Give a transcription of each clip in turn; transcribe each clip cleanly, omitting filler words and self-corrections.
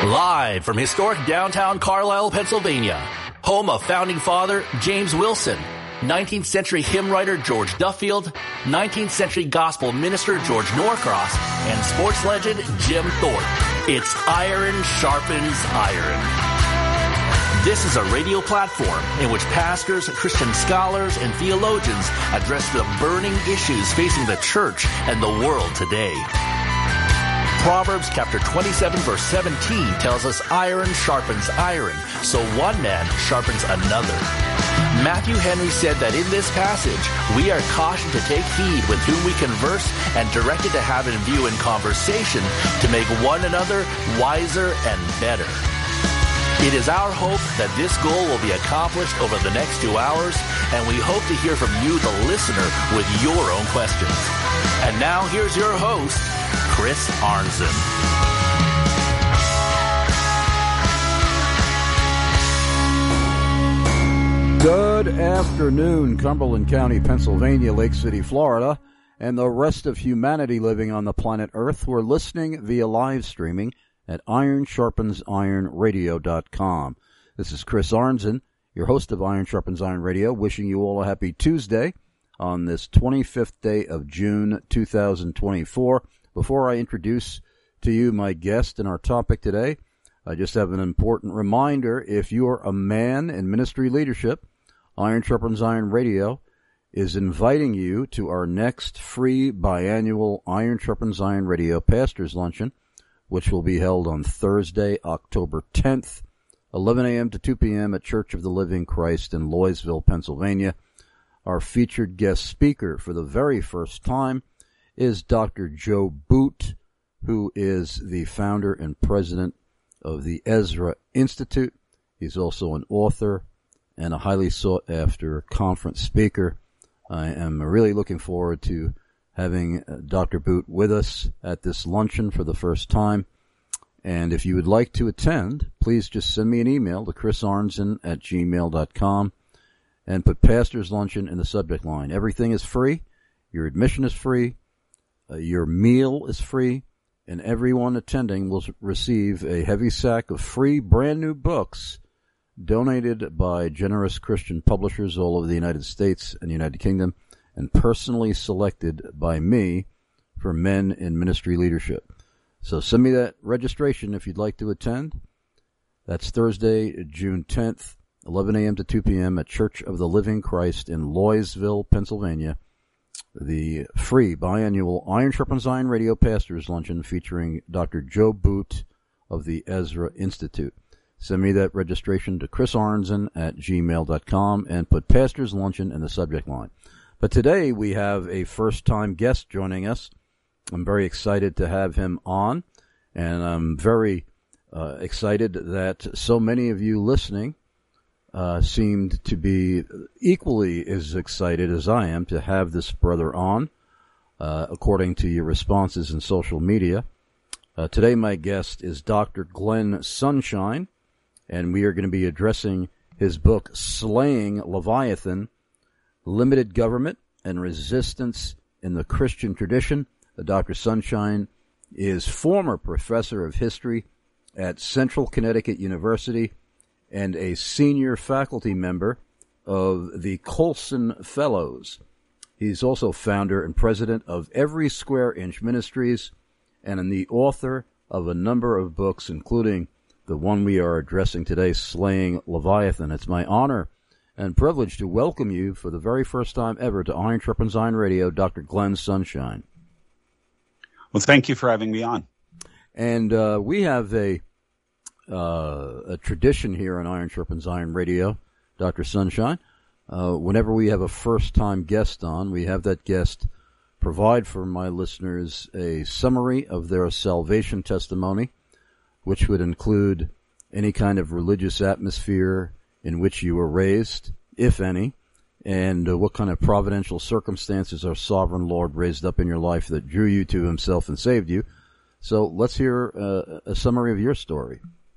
Live from historic downtown Carlisle, Pennsylvania, home of founding father James Wilson, 19th century hymn writer George Duffield, 19th century gospel minister George Norcross, and sports legend Jim Thorpe. It's Iron Sharpens Iron. This is a radio platform in which pastors, Christian scholars, and theologians address the burning issues facing the church and the world today. Proverbs chapter 27 verse 17 tells us iron sharpens iron, so one man sharpens another. Matthew Henry said that in this passage, we are cautioned to take heed with whom we converse and directed to have in view in conversation to make one another wiser and better. It is our hope that this goal will be accomplished over the next 2 hours, and we hope to hear from you, the listener, with your own questions. And now here's your host, Chris Arnzen. Good afternoon, Cumberland County, Pennsylvania, Lake City, Florida, and the rest of humanity living on the planet Earth. We're listening via live streaming at ironsharpensironradio.com. This is Chris Arnzen, your host of Iron Sharpens Iron Radio, wishing you all a happy Tuesday on this 25th day of June 2024. Before I introduce to you my guest and our topic today, I just have an important reminder. If you're a man in ministry leadership, Iron Sharpens Iron Radio is inviting you to our next free biannual Iron Sharpens Iron Radio Pastors Luncheon, which will be held on Thursday, October 10th, 11 a.m. to 2 p.m. at Church of the Living Christ in Loysville, Pennsylvania. Our featured guest speaker for the very first time is Dr. Joe Boot, who is the founder and president of the Ezra Institute. He's also an author and a highly sought-after conference speaker. I am really looking forward to having Dr. Boot with us at this luncheon for the first time. And if you would like to attend, please just send me an email to chrisarnzen@gmail.com and put Pastor's Luncheon in the subject line. Everything is free. Your admission is free. Your meal is free. And everyone attending will receive a heavy sack of free brand new books donated by generous Christian publishers all over the United States and United Kingdom, and personally selected by me for men in ministry leadership. So send me that registration if you'd like to attend. That's Thursday, June 10th, 11 a.m. to 2 p.m. at Church of the Living Christ in Loysville, Pennsylvania. The free biannual Iron Sharpens Iron Radio Pastors Luncheon featuring Dr. Joe Boot of the Ezra Institute. Send me that registration to chrisarnzen@gmail.com and put Pastors Luncheon in the subject line. But today we have a first-time guest joining us. I'm very excited to have him on, and I'm very excited that so many of you listening seemed to be equally as excited as I am to have this brother on, according to your responses in social media. Today my guest is Dr. Glenn Sunshine, and we are going to be addressing his book, Slaying Leviathan, Limited Government and Resistance in the Christian Tradition. Dr. Sunshine is former professor of history at Central Connecticut University and a senior faculty member of the Colson Fellows. He's also founder and president of Every Square Inch Ministries and the author of a number of books, including the one we are addressing today, Slaying Leviathan. It's my honor and privilege to welcome you for the very first time ever to Iron Sharpens Iron Radio, Dr. Glenn Sunshine. Well, thank you for having me on. And we have a tradition here on Iron Sharpens Iron Radio, Dr. Sunshine. Whenever we have a first-time guest on, we have that guest provide for my listeners a summary of their salvation testimony, which would include any kind of religious atmosphere in which you were raised, if any, and what kind of providential circumstances our sovereign Lord raised up in your life that drew you to himself and saved you. So let's hear a summary of your story.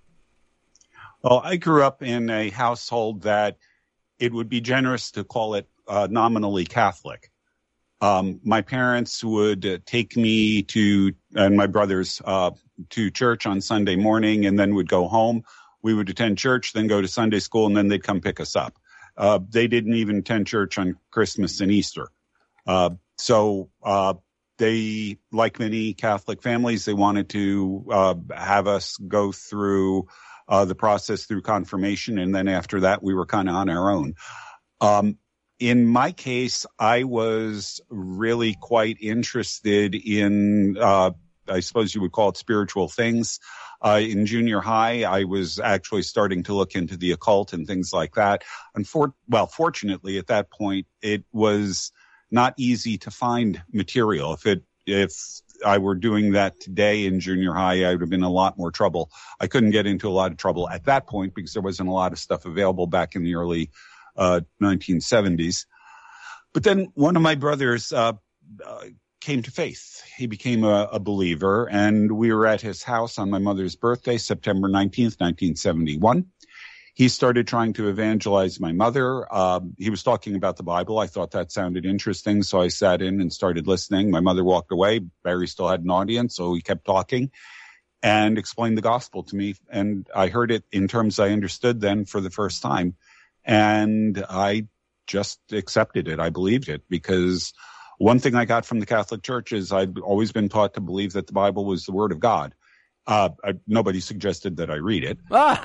Well, I grew up in a household that it would be generous to call it nominally Catholic. My parents would take me and my brothers to church on Sunday morning, and then would go home. We would attend church, then go to Sunday school, and then they'd come pick us up. They didn't even attend church on Christmas and Easter. So they, like many Catholic families, they wanted to have us go through the process through confirmation, and then after that, we were kind of on our own. In my case, I was really quite interested in, I suppose you would call it spiritual things. In junior high, I was actually starting to look into the occult and things like that. Fortunately, at that point, it was not easy to find material. If I were doing that today in junior high, I would have been in a lot more trouble. I couldn't get into a lot of trouble at that point because there wasn't a lot of stuff available back in the early 1970s. But then one of my brothers came to faith. He became a believer, and we were at his house on my mother's birthday, September 19th, 1971. He started trying to evangelize my mother. He was talking about the Bible. I thought that sounded interesting, so I sat in and started listening. My mother walked away. Barry still had an audience, so he kept talking and explained the gospel to me. And I heard it in terms I understood then for the first time. And I just accepted it. I believed it, because one thing I got from the Catholic Church is I'd always been taught to believe that the Bible was the Word of God. Nobody suggested that I read it,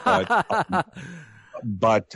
but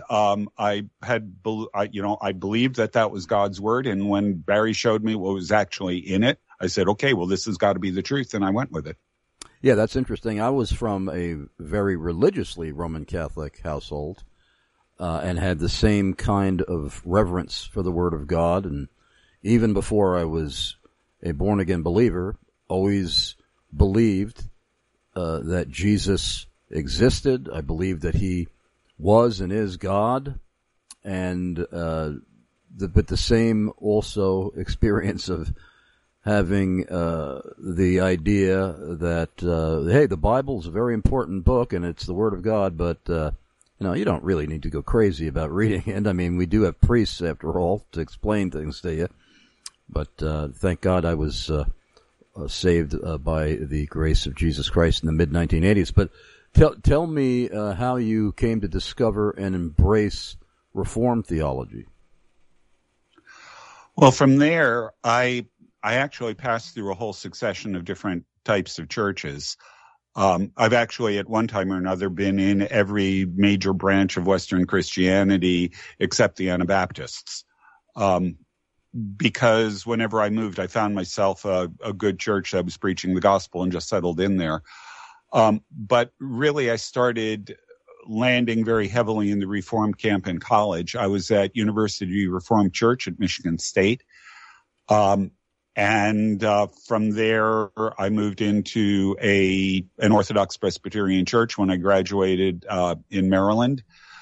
I believed that was God's Word. And when Barry showed me what was actually in it, I said, okay, well, this has got to be the truth. And I went with it. Yeah, that's interesting. I was from a very religiously Roman Catholic household. And had the same kind of reverence for the Word of God. And even before I was a born-again believer, always believed that Jesus existed. I believed that he was and is God. And but the same also experience of having the idea that, hey, the Bible's a very important book and it's the Word of God, but you don't really need to go crazy about reading it. I mean, we do have priests, after all, to explain things to you. But thank God I was saved by the grace of Jesus Christ in the mid-1980s. But tell me how you came to discover and embrace Reformed theology. Well, from there, I actually passed through a whole succession of different types of churches. I've actually at one time or another been in every major branch of Western Christianity except the Anabaptists. Because whenever I moved, I found myself a good church that was preaching the gospel and just settled in there. But really, I started landing very heavily in the Reformed camp in college. I was at University Reformed Church at Michigan State. And from there, I moved into an Orthodox Presbyterian church when I graduated in Maryland.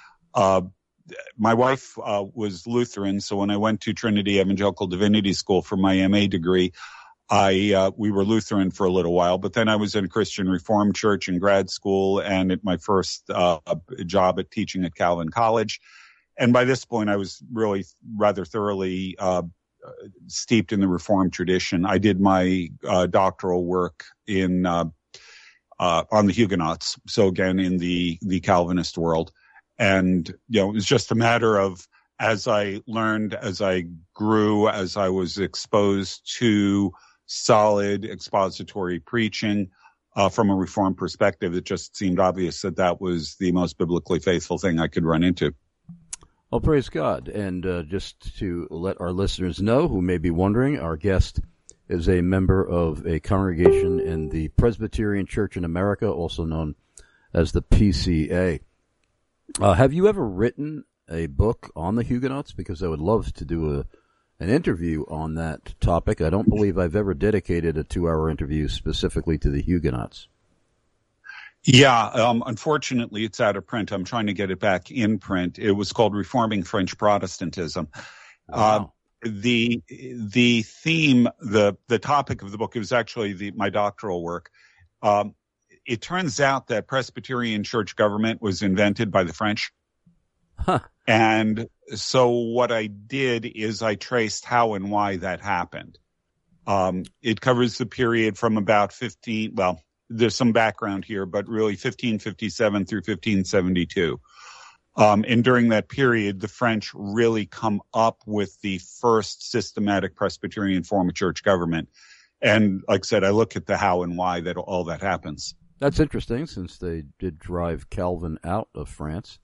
My wife was Lutheran, so when I went to Trinity Evangelical Divinity School for my MA degree, we were Lutheran for a little while. But then I was in a Christian Reformed church in grad school and at my first job at teaching at Calvin College. And by this point, I was really rather thoroughly steeped in the Reformed tradition. I did my doctoral work on the Huguenots, so again in the Calvinist world. And it was just a matter of, as I learned, as I grew, as I was exposed to solid expository preaching from a Reformed perspective, it just seemed obvious that was the most biblically faithful thing I could run into. Well, praise God. And just to let our listeners know who may be wondering, our guest is a member of a congregation in the Presbyterian Church in America, also known as the PCA. Have you ever written a book on the Huguenots? Because I would love to do an interview on that topic. I don't believe I've ever dedicated a 2-hour interview specifically to the Huguenots. Yeah, unfortunately, it's out of print. I'm trying to get it back in print. It was called Reforming French Protestantism. Wow. The theme, the topic of the book, it was actually my doctoral work. It turns out that Presbyterian church government was invented by the French. Huh. And So what I did is I traced how and why that happened. It covers the period from about there's some background here, but really 1557 through 1572. And during that period, the French really come up with the first systematic Presbyterian form of church government. And like I said, I look at the how and why that all that happens. That's interesting, since they did drive Calvin out of France.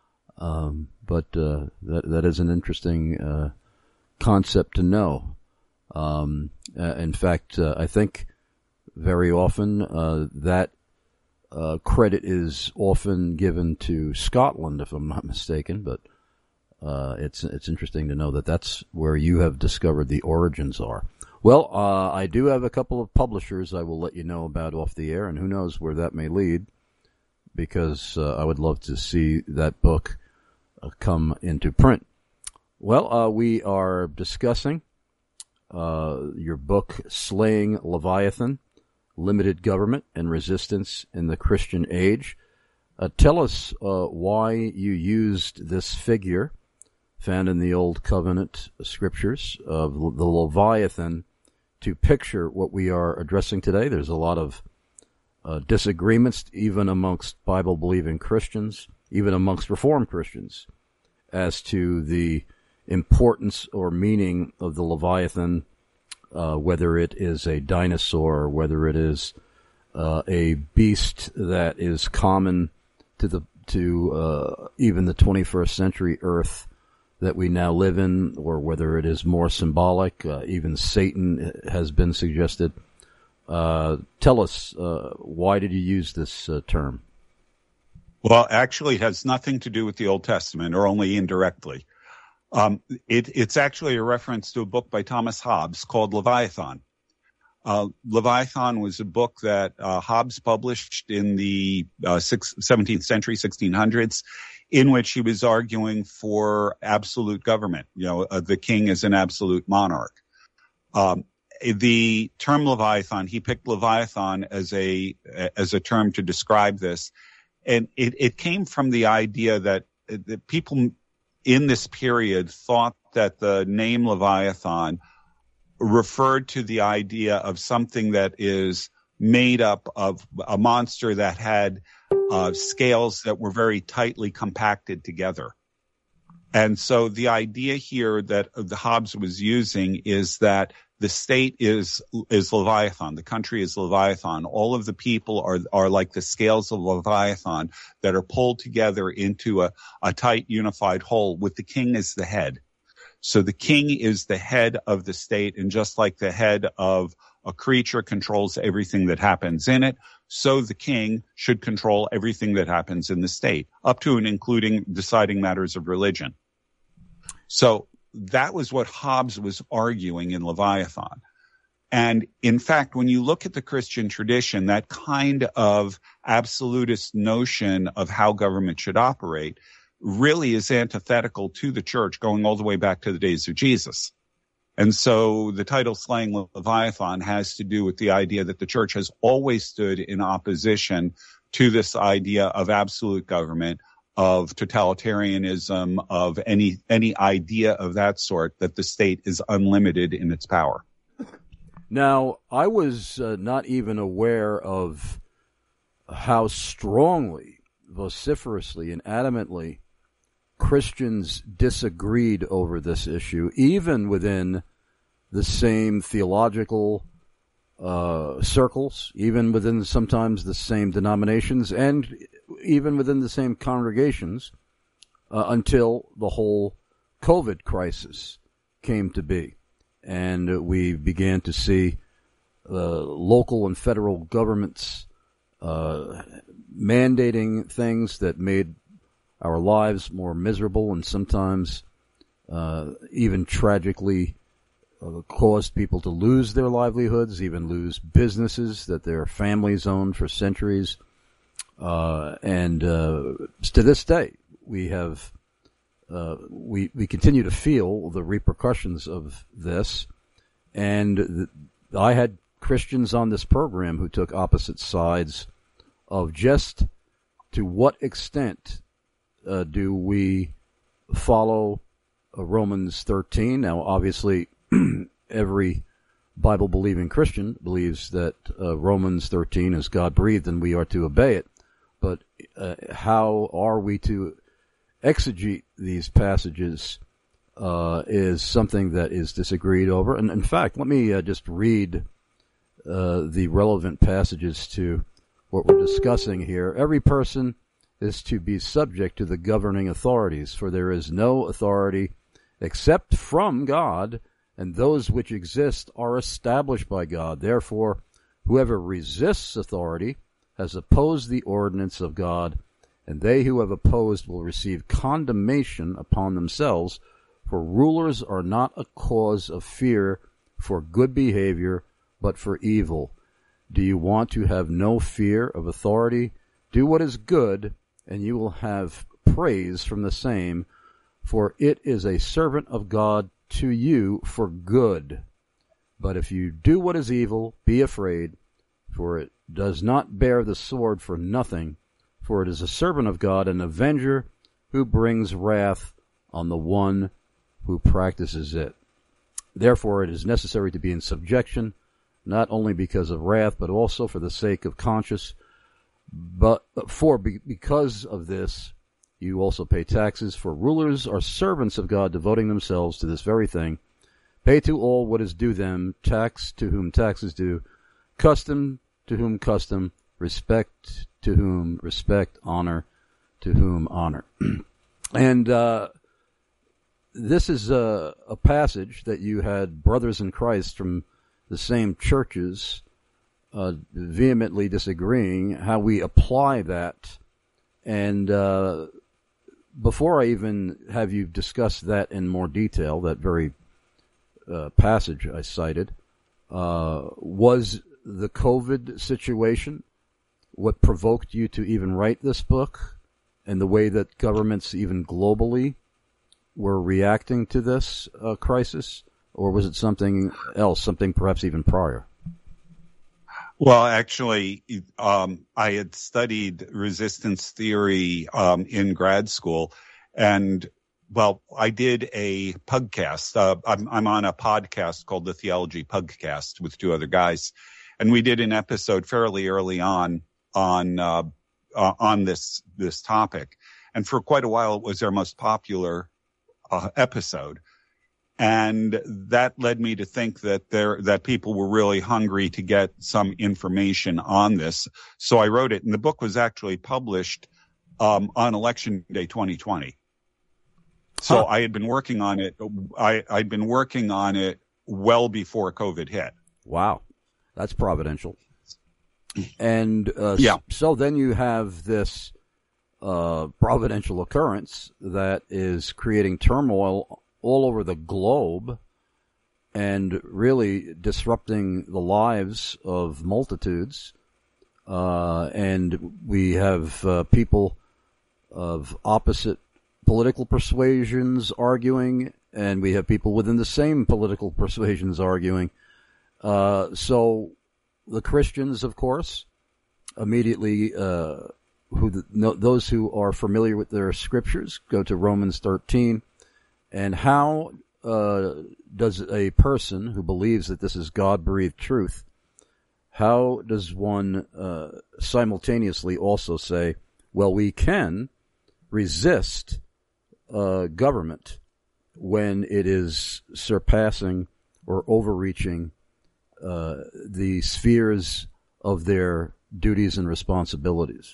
But that is an interesting concept to know. In fact, I think very often that credit is often given to Scotland, if I'm not mistaken. But it's interesting to know that that's where you have discovered the origins are. Well, I do have a couple of publishers I will let you know about off the air, and who knows where that may lead, because I would love to see that book come into print. Well, we are discussing your book, Slaying Leviathan, Limited Government and Resistance in the Christian Age. Tell us why you used this figure found in the Old Covenant scriptures of the Leviathan to picture what we are addressing today. There's a lot of disagreements, even amongst Bible-believing Christians, even amongst Reformed Christians, as to the importance or meaning of the Leviathan, whether it is a dinosaur, whether it is a beast that is common to even the 21st century Earth that we now live in, or whether it is more symbolic. Even Satan has been suggested. Tell us, why did you use this term? Well, actually, it has nothing to do with the Old Testament, or only indirectly. It's actually a reference to a book by Thomas Hobbes called Leviathan. Leviathan was a book that Hobbes published in the 17th century, 1600s, in which he was arguing for absolute government. The king is an absolute monarch. The term Leviathan, he picked Leviathan as a term to describe this, and it came from the idea that the people in this period thought that the name Leviathan referred to the idea of something that is made up of a monster that had scales that were very tightly compacted together. And so the idea here that the Hobbes was using is that the state is Leviathan, the country is Leviathan. All of the people are like the scales of Leviathan that are pulled together into a tight, unified whole, with the king as the head. So the king is the head of the state, and just like the head of a creature controls everything that happens in it, so the king should control everything that happens in the state, up to and including deciding matters of religion. So that was what Hobbes was arguing in Leviathan. And in fact, when you look at the Christian tradition, that kind of absolutist notion of how government should operate really is antithetical to the church, going all the way back to the days of Jesus. And so the title Slaying Leviathan has to do with the idea that the church has always stood in opposition to this idea of absolute government, of totalitarianism, of any idea of that sort, that the state is unlimited in its power. Now, I was not even aware of how strongly, vociferously, and adamantly Christians disagreed over this issue, even within the same theological circles, even within sometimes the same denominations, and even within the same congregations, until the whole COVID crisis came to be. And we began to see local and federal governments mandating things that made our lives more miserable, and sometimes even tragically caused people to lose their livelihoods, even lose businesses that their families owned for centuries. And to this day, we have we continue to feel the repercussions of this. And I had Christians on this program who took opposite sides of just to what extent do we follow Romans 13. Now, obviously, every Bible-believing Christian believes that Romans 13 is God-breathed and we are to obey it. But how are we to exegete these passages is something that is disagreed over. And in fact, let me just read the relevant passages to what we're discussing here. Every person is to be subject to the governing authorities, for there is no authority except from God, and those which exist are established by God. Therefore, whoever resists authority has opposed the ordinance of God, and they who have opposed will receive condemnation upon themselves, for rulers are not a cause of fear for good behavior, but for evil. Do you want to have no fear of authority? Do what is good, and you will have praise from the same, for it is a servant of God to you for good. But if you do what is evil, be afraid, for it does not bear the sword for nothing, for it is a servant of God, an avenger who brings wrath on the one who practices it. Therefore it is necessary to be in subjection, not only because of wrath, but also for the sake of conscience. Because of this, you also pay taxes, for rulers are servants of God, devoting themselves to this very thing. Pay to all what is due them, tax to whom tax is due, custom to whom custom, respect to whom respect, honor to whom honor. And this is a passage that you had brothers in Christ from the same churches vehemently disagreeing how we apply that. And before I even have you discuss that in more detail, that very passage I cited, was the COVID situation what provoked you to even write this book, and the way that governments even globally were reacting to this crisis? Or was it something else, something perhaps even prior? Well, actually, I had studied resistance theory in grad school, and well, I did a pugcast. I'm on a podcast called the Theology Pugcast with two other guys, and we did an episode fairly early on this topic, and for quite a while it was our most popular episode. And that led me to think that people were really hungry to get some information on this. So I wrote it, and the book was actually published on Election Day 2020. So I had been working on it. I'd been working on it well before COVID hit. Wow, that's providential. And yeah. So then you have this providential occurrence that is creating turmoil all over the globe and really disrupting the lives of multitudes. And we have people of opposite political persuasions arguing, and we have people within the same political persuasions arguing. So the Christians, of course, immediately, those who are familiar with their scriptures, go to Romans 13. And how does a person who believes that this is God-breathed truth, how does one simultaneously also say, well, we can resist government when it is surpassing or overreaching the spheres of their duties and responsibilities?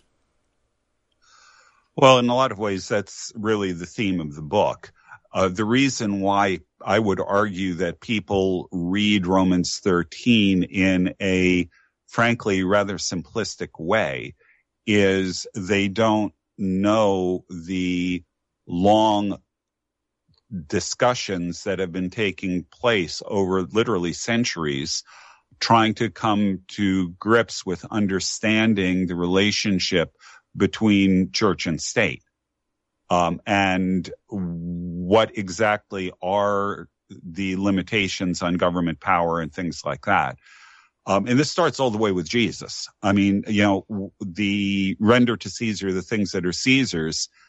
Well, in a lot of ways, that's really the theme of the book. The reason why I would argue that people read Romans 13 in a, frankly, rather simplistic way is they don't know the long discussions that have been taking place over literally centuries, trying to come to grips with understanding the relationship between church and state. And what exactly are the limitations on government power and things like that. And this starts all the way with Jesus. I mean, the render to Caesar the things that are Caesar's.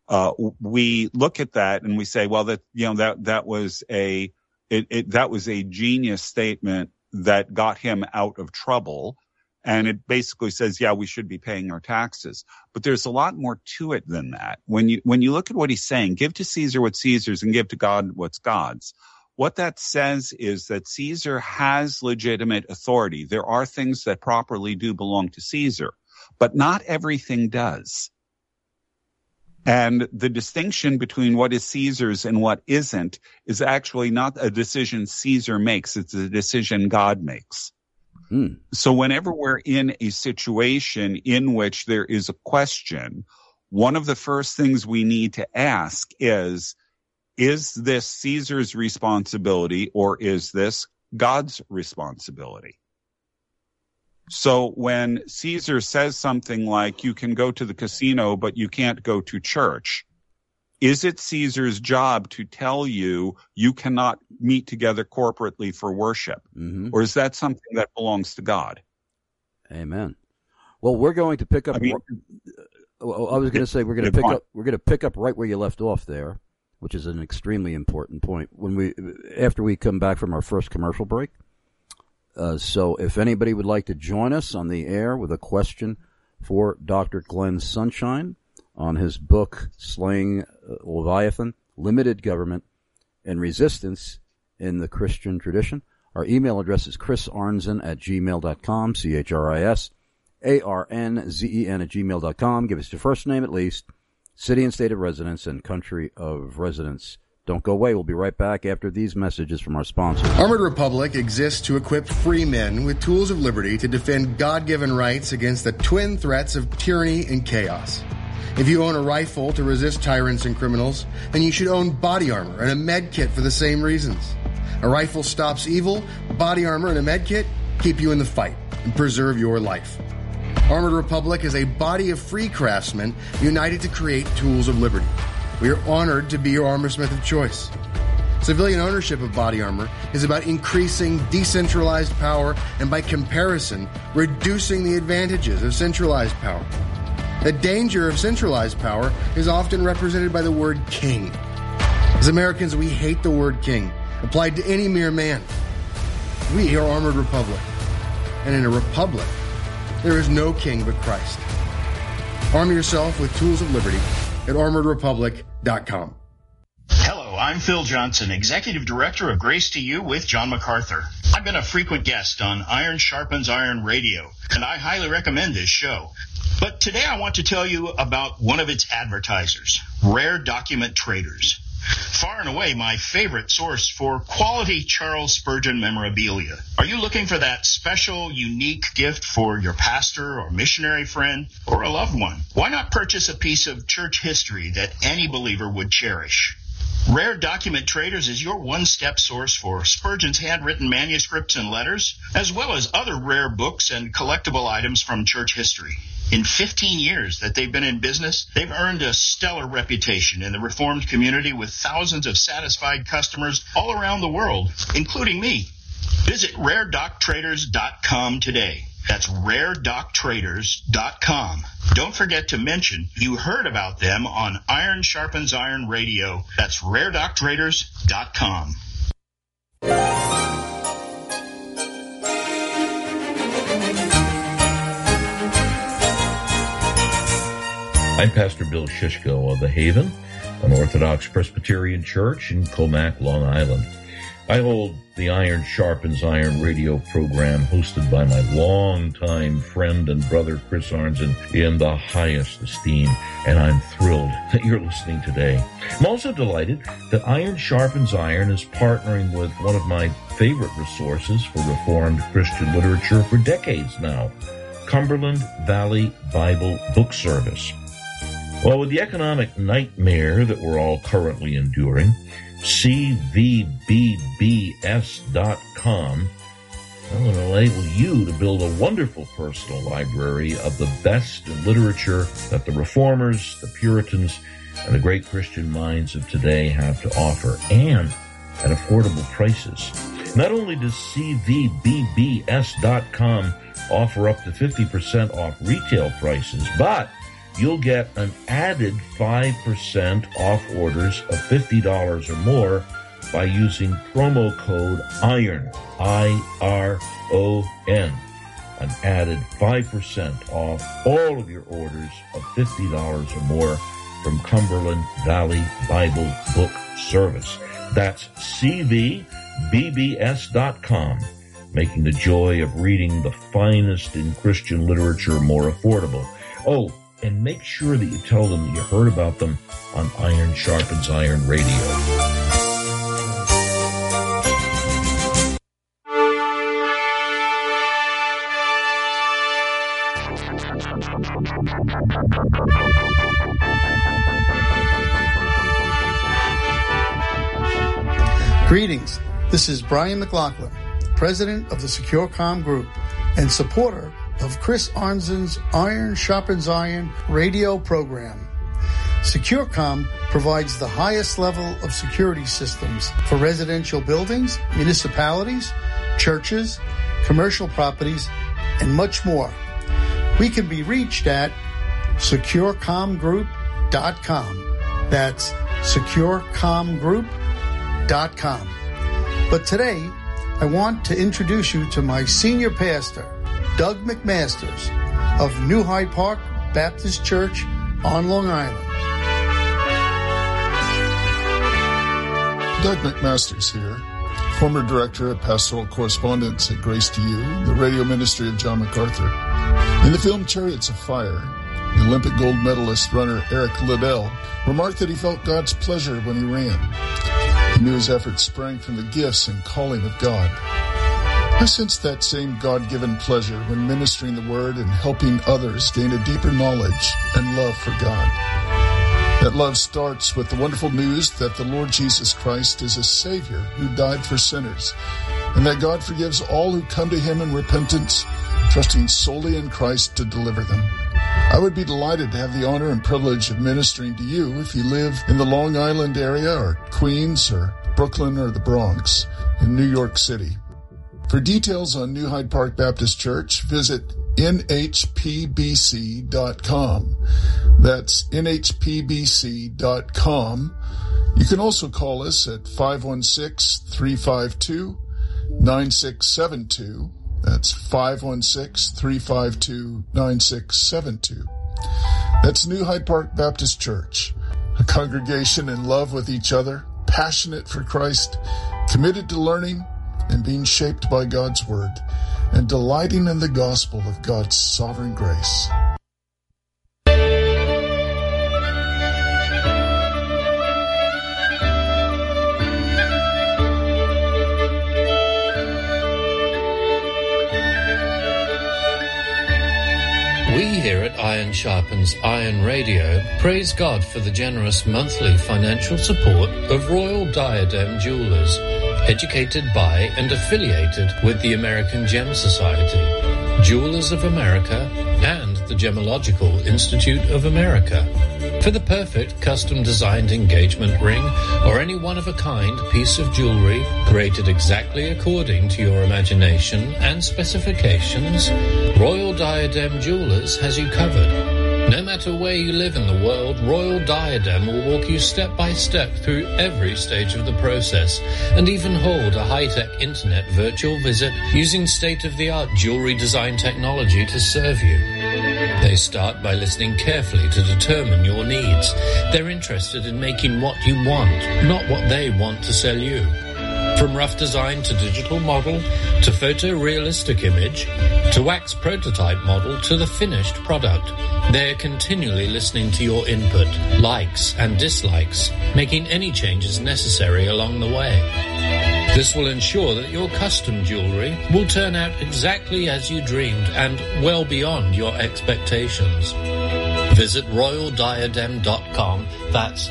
we look at that and we say, well, that was a genius statement that got him out of trouble. And it basically says, yeah, we should be paying our taxes. But there's a lot more to it than that. When you look at what he's saying, give to Caesar what's Caesar's and give to God what's God's. What that says is that Caesar has legitimate authority. There are things that properly do belong to Caesar, but not everything does. And the distinction between what is Caesar's and what isn't is actually not a decision Caesar makes. It's a decision God makes. So whenever we're in a situation in which there is a question, one of the first things we need to ask is this Caesar's responsibility or is this God's responsibility? So when Caesar says something like, you can go to the casino, but you can't go to church, is it Caesar's job to tell you you cannot meet together corporately for worship? Mm-hmm. Or is that something that belongs to God? Amen. Well, we're going to pick up. I was going to say we're going to pick up right where you left off there, which is an extremely important point. After we come back from our first commercial break. So if anybody would like to join us on the air with a question for Dr. Glenn Sunshine on his book, Slaying Leviathan, Limited Government and Resistance in the Christian Tradition, our email address is chrisarnzen@gmail.com, CHRISARNZEN@gmail.com. Give us your first name at least, city and state of residence, and country of residence. Don't go away. We'll be right back after these messages from our sponsors. Armored Republic exists to equip free men with tools of liberty to defend God-given rights against the twin threats of tyranny and chaos. If you own a rifle to resist tyrants and criminals, then you should own body armor and a med kit for the same reasons. A rifle stops evil, body armor and a med kit keep you in the fight and preserve your life. Armored Republic is a body of free craftsmen united to create tools of liberty. We are honored to be your armorsmith of choice. Civilian ownership of body armor is about increasing decentralized power and, by comparison, reducing the advantages of centralized power. The danger of centralized power is often represented by the word king. As Americans, we hate the word king, applied to any mere man. We are Armored Republic. And in a republic, there is no king but Christ. Arm yourself with tools of liberty at armoredrepublic.com. Hello, I'm Phil Johnson, Executive Director of Grace to You with John MacArthur. I've been a frequent guest on Iron Sharpens Iron Radio, and I highly recommend this show. But today I want to tell you about one of its advertisers, Rare Document Traders. Far and away my favorite source for quality Charles Spurgeon memorabilia. Are you looking for that special, unique gift for your pastor or missionary friend or a loved one? Why not purchase a piece of church history that any believer would cherish? Rare Document Traders is your one-step source for Spurgeon's handwritten manuscripts and letters, as well as other rare books and collectible items from church history. In 15 years that they've been in business, they've earned a stellar reputation in the Reformed community with thousands of satisfied customers all around the world, including me. Visit RareDocTraders.com today. That's RareDocTraders.com. Don't forget to mention you heard about them on Iron Sharpens Iron Radio. That's RareDocTraders.com. I'm Pastor Bill Shishko of The Haven, an Orthodox Presbyterian church in Comac, Long Island. I hold the Iron Sharpens Iron radio program hosted by my longtime friend and brother Chris Arnzen in the highest esteem, and I'm thrilled that you're listening today. I'm also delighted that Iron Sharpens Iron is partnering with one of my favorite resources for Reformed Christian literature for decades now, Cumberland Valley Bible Book Service. Well, with the economic nightmare that we're all currently enduring, CVBBS.com will enable you to build a wonderful personal library of the best in literature that the Reformers, the Puritans, and the great Christian minds of today have to offer, and at affordable prices. Not only does CVBBS.com offer up to 50% off retail prices, but you'll get an added 5% off orders of $50 or more by using promo code IRON, I-R-O-N. An added 5% off all of your orders of $50 or more from Cumberland Valley Bible Book Service. That's cvbbs.com, making the joy of reading the finest in Christian literature more affordable. Oh, and make sure that you tell them that you heard about them on Iron Sharpens Iron Radio. Greetings. This is Brian McLaughlin, president of the SecureCom Group and supporter of Chris Arnzen's Iron Sharpens Iron radio program. SecureCom provides the highest level of security systems for residential buildings, municipalities, churches, commercial properties, and much more. We can be reached at securecomgroup.com. That's securecomgroup.com. But today, I want to introduce you to my senior pastor, Doug McMasters of New Hyde Park Baptist Church on Long Island. Doug McMasters here, former director of pastoral correspondence at Grace to You, the radio ministry of John MacArthur. In the film Chariots of Fire, the Olympic gold medalist runner Eric Liddell remarked that he felt God's pleasure when he ran. He knew his efforts sprang from the gifts and calling of God. I sensed that same God-given pleasure when ministering the Word and helping others gain a deeper knowledge and love for God. That love starts with the wonderful news that the Lord Jesus Christ is a Savior who died for sinners, and that God forgives all who come to Him in repentance, trusting solely in Christ to deliver them. I would be delighted to have the honor and privilege of ministering to you if you live in the Long Island area or Queens or Brooklyn or the Bronx in New York City. For details on New Hyde Park Baptist Church, visit nhpbc.com. That's nhpbc.com. You can also call us at 516-352-9672. That's 516-352-9672. That's New Hyde Park Baptist Church, a congregation in love with each other, passionate for Christ, committed to learning and being shaped by God's Word, and delighting in the gospel of God's sovereign grace. We here at Iron Sharpens Iron Radio praise God for the generous monthly financial support of Royal Diadem Jewelers, educated by and affiliated with the American Gem Society, Jewelers of America, and the Gemological Institute of America. For the perfect custom-designed engagement ring or any one-of-a-kind piece of jewelry created exactly according to your imagination and specifications, Royal Diadem Jewelers has you covered. No matter where you live in the world, Royal Diadem will walk you step by step through every stage of the process and even hold a high-tech internet virtual visit using state-of-the-art jewelry design technology to serve you. They start by listening carefully to determine your needs. They're interested in making what you want, not what they want to sell you. From rough design to digital model, to photorealistic image, to wax prototype model, to the finished product, they're continually listening to your input, likes and dislikes, making any changes necessary along the way. This will ensure that your custom jewelry will turn out exactly as you dreamed and well beyond your expectations. Visit royaldiadem.com. That's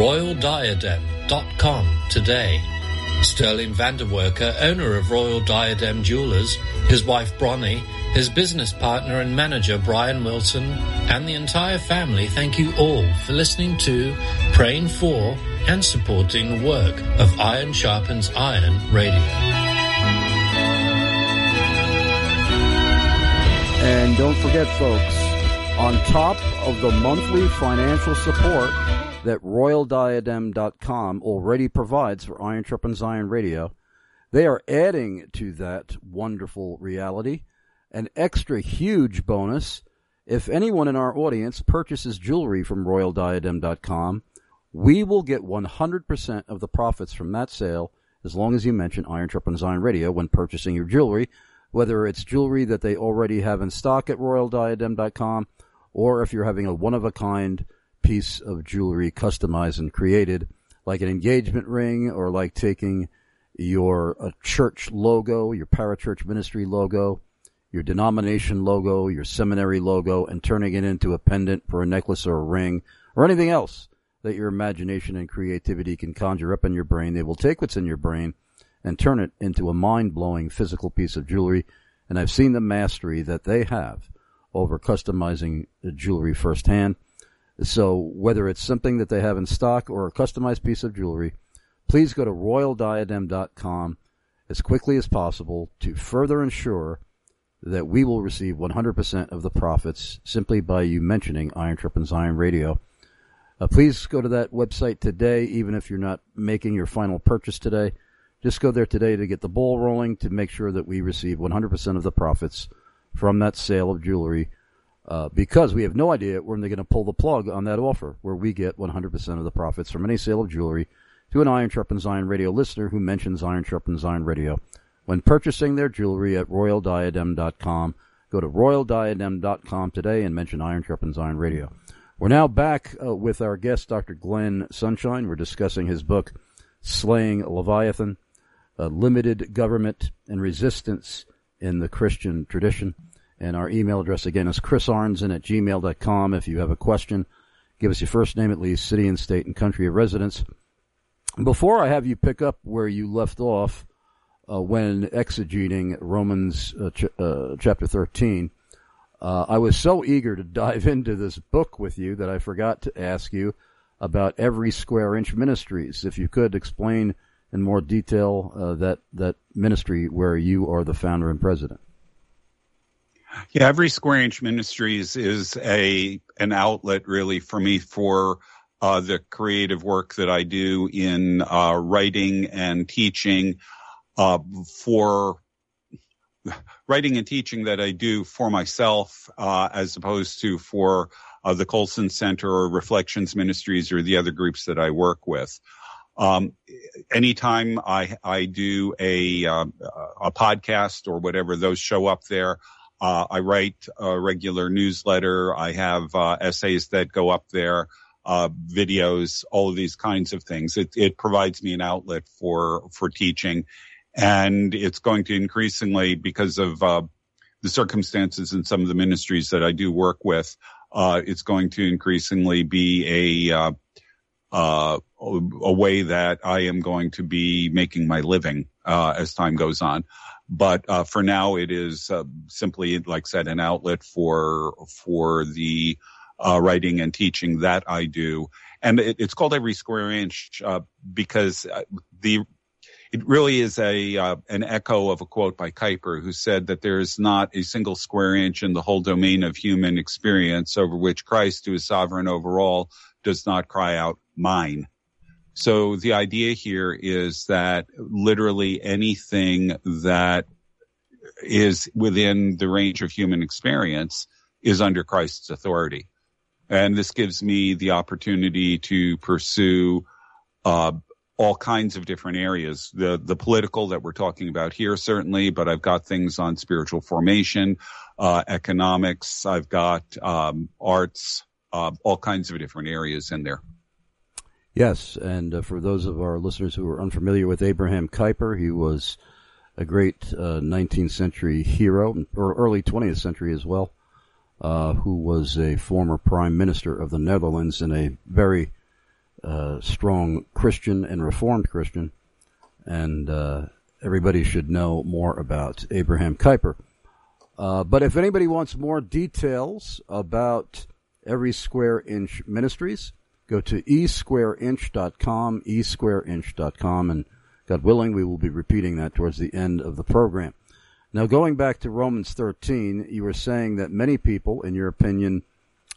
royaldiadem.com today. Sterling Vanderwerker, owner of Royal Diadem Jewelers, his wife Bronnie, his business partner and manager Brian Wilson, and the entire family thank you all for listening to, praying for, and supporting the work of Iron Sharpens Iron Radio. And don't forget, folks, on top of the monthly financial support that RoyalDiadem.com already provides for Iron Sharpens Iron Radio, they are adding to that wonderful reality an extra huge bonus. If anyone in our audience purchases jewelry from RoyalDiadem.com, we will get 100% of the profits from that sale as long as you mention Iron Sharpens Iron Radio when purchasing your jewelry, whether it's jewelry that they already have in stock at RoyalDiadem.com or if you're having a one-of-a-kind piece of jewelry customized and created, like an engagement ring or like taking your church logo, your parachurch ministry logo, your denomination logo, your seminary logo, and turning it into a pendant for a necklace or a ring or anything else that your imagination and creativity can conjure up in your brain. They will take what's in your brain and turn it into a mind-blowing physical piece of jewelry. And I've seen the mastery that they have over customizing the jewelry firsthand. So whether it's something that they have in stock or a customized piece of jewelry, please go to RoyalDiadem.com as quickly as possible to further ensure that we will receive 100% of the profits simply by you mentioning Iron Sharpens Iron Radio. Please go to that website today, even if you're not making your final purchase today. Just go there today to get the ball rolling to make sure that we receive 100% of the profits from that sale of jewelry, because we have no idea when they're going to pull the plug on that offer where we get 100% of the profits from any sale of jewelry to an Iron Sharpens Iron Radio listener who mentions Iron Sharpens Iron Radio when purchasing their jewelry at RoyalDiadem.com. Go to RoyalDiadem.com today and mention Iron Sharpens Iron Radio. We're now back with our guest, Dr. Glenn Sunshine. We're discussing his book, Slaying Leviathan, Limited Government and Resistance in the Christian Tradition. And our email address, again, is chrisarnson@gmail.com. If you have a question, give us your first name at least, city and state and country of residence. Before I have you pick up where you left off when exegeting Romans chapter 13, I was so eager to dive into this book with you that I forgot to ask you about Every Square Inch Ministries. If you could explain in more detail that ministry where you are the founder and president. Yeah, Every Square Inch Ministries is an outlet really for me for the creative work that I do in writing and teaching, for writing and teaching that I do for myself, as opposed to for the Colson Center or Reflections Ministries or the other groups that I work with. Anytime I do a podcast or whatever, those show up there. I write a regular newsletter. I have essays that go up there, videos, all of these kinds of things. It provides me an outlet for teaching. And it's going to increasingly, because of the circumstances in some of the ministries that I do work with, it's going to increasingly be a way that I am going to be making my living as time goes on. But for now, it is simply, like I said, an outlet for the writing and teaching that I do. And it's called Every Square Inch because it really is an echo of a quote by Kuyper, who said that there is not a single square inch in the whole domain of human experience over which Christ, who is sovereign over all, does not cry out, mine. So the idea here is that literally anything that is within the range of human experience is under Christ's authority. And this gives me the opportunity to pursue all kinds of different areas. The political that we're talking about here, certainly, but I've got things on spiritual formation, economics, I've got arts, all kinds of different areas in there. Yes, and for those of our listeners who are unfamiliar with Abraham Kuyper, he was a great 19th century hero, or early 20th century as well, who was a former prime minister of the Netherlands and a very strong Christian and Reformed Christian, and everybody should know more about Abraham Kuyper. But if anybody wants more details about Every Square Inch Ministries, go to esquareinch.com, esquareinch.com, and God willing, we will be repeating that towards the end of the program. Now, going back to Romans 13, you were saying that many people, in your opinion,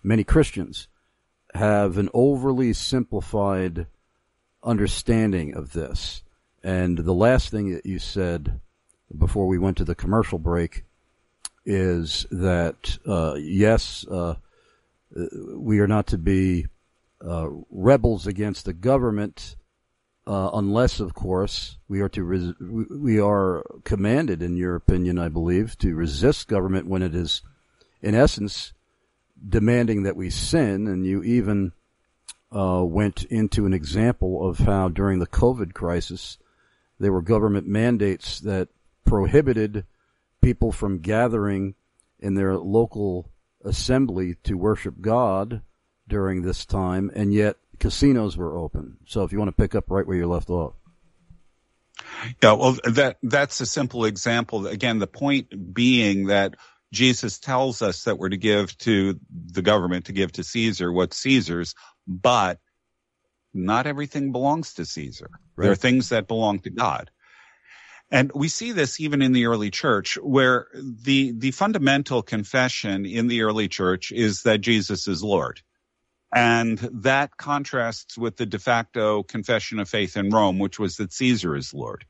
many Christians have an overly simplified understanding of this. And the last thing that you said before we went to the commercial break is that, yes, we are not to be rebels against the government, unless, of course, we are commanded, in your opinion, I believe, to resist government when it is, in essence, demanding that we sin. And you even went into an example of how during the COVID crisis there were government mandates that prohibited people from gathering in their local assembly to worship God during this time, and yet casinos were open. So if you want to pick up right where you left off. Yeah, well, that's a simple example. Again, the point being that Jesus tells us that we're to give to the government, to give to Caesar what's Caesar's, but not everything belongs to Caesar. Right. There are things that belong to God. And we see this even in the early church, where the fundamental confession in the early church is that Jesus is Lord. And that contrasts with the de facto confession of faith in Rome, which was that Caesar is Lord.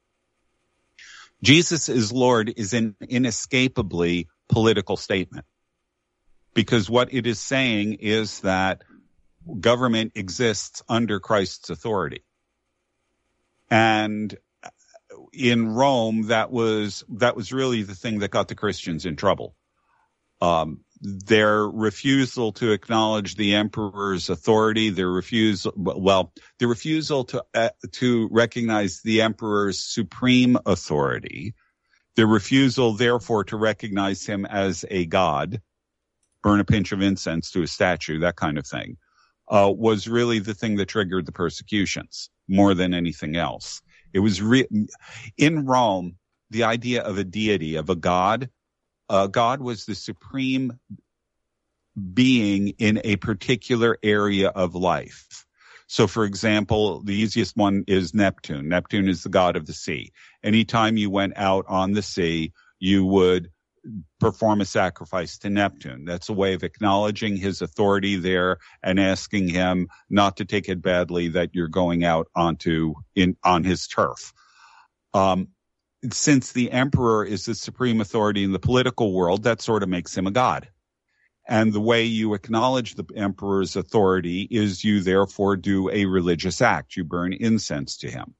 Jesus is Lord is an inescapably political statement, because what it is saying is that government exists under Christ's authority. And in Rome, that was really the thing that got the Christians in trouble. Their refusal to acknowledge the emperor's authority, their refusal to recognize the emperor's supreme authority, their refusal, therefore, to recognize him as a god, burn a pinch of incense to a statue, that kind of thing, was really the thing that triggered the persecutions more than anything else. It was in Rome, the idea of a deity, of a god. God was the supreme being in a particular area of life. So, for example, the easiest one is Neptune. Neptune is the god of the sea. Anytime you went out on the sea, you would perform a sacrifice to Neptune. That's a way of acknowledging his authority there and asking him not to take it badly that you're going out on his turf. Since the emperor is the supreme authority in the political world, that sort of makes him a god. And the way you acknowledge the emperor's authority is you therefore do a religious act. You burn incense to him.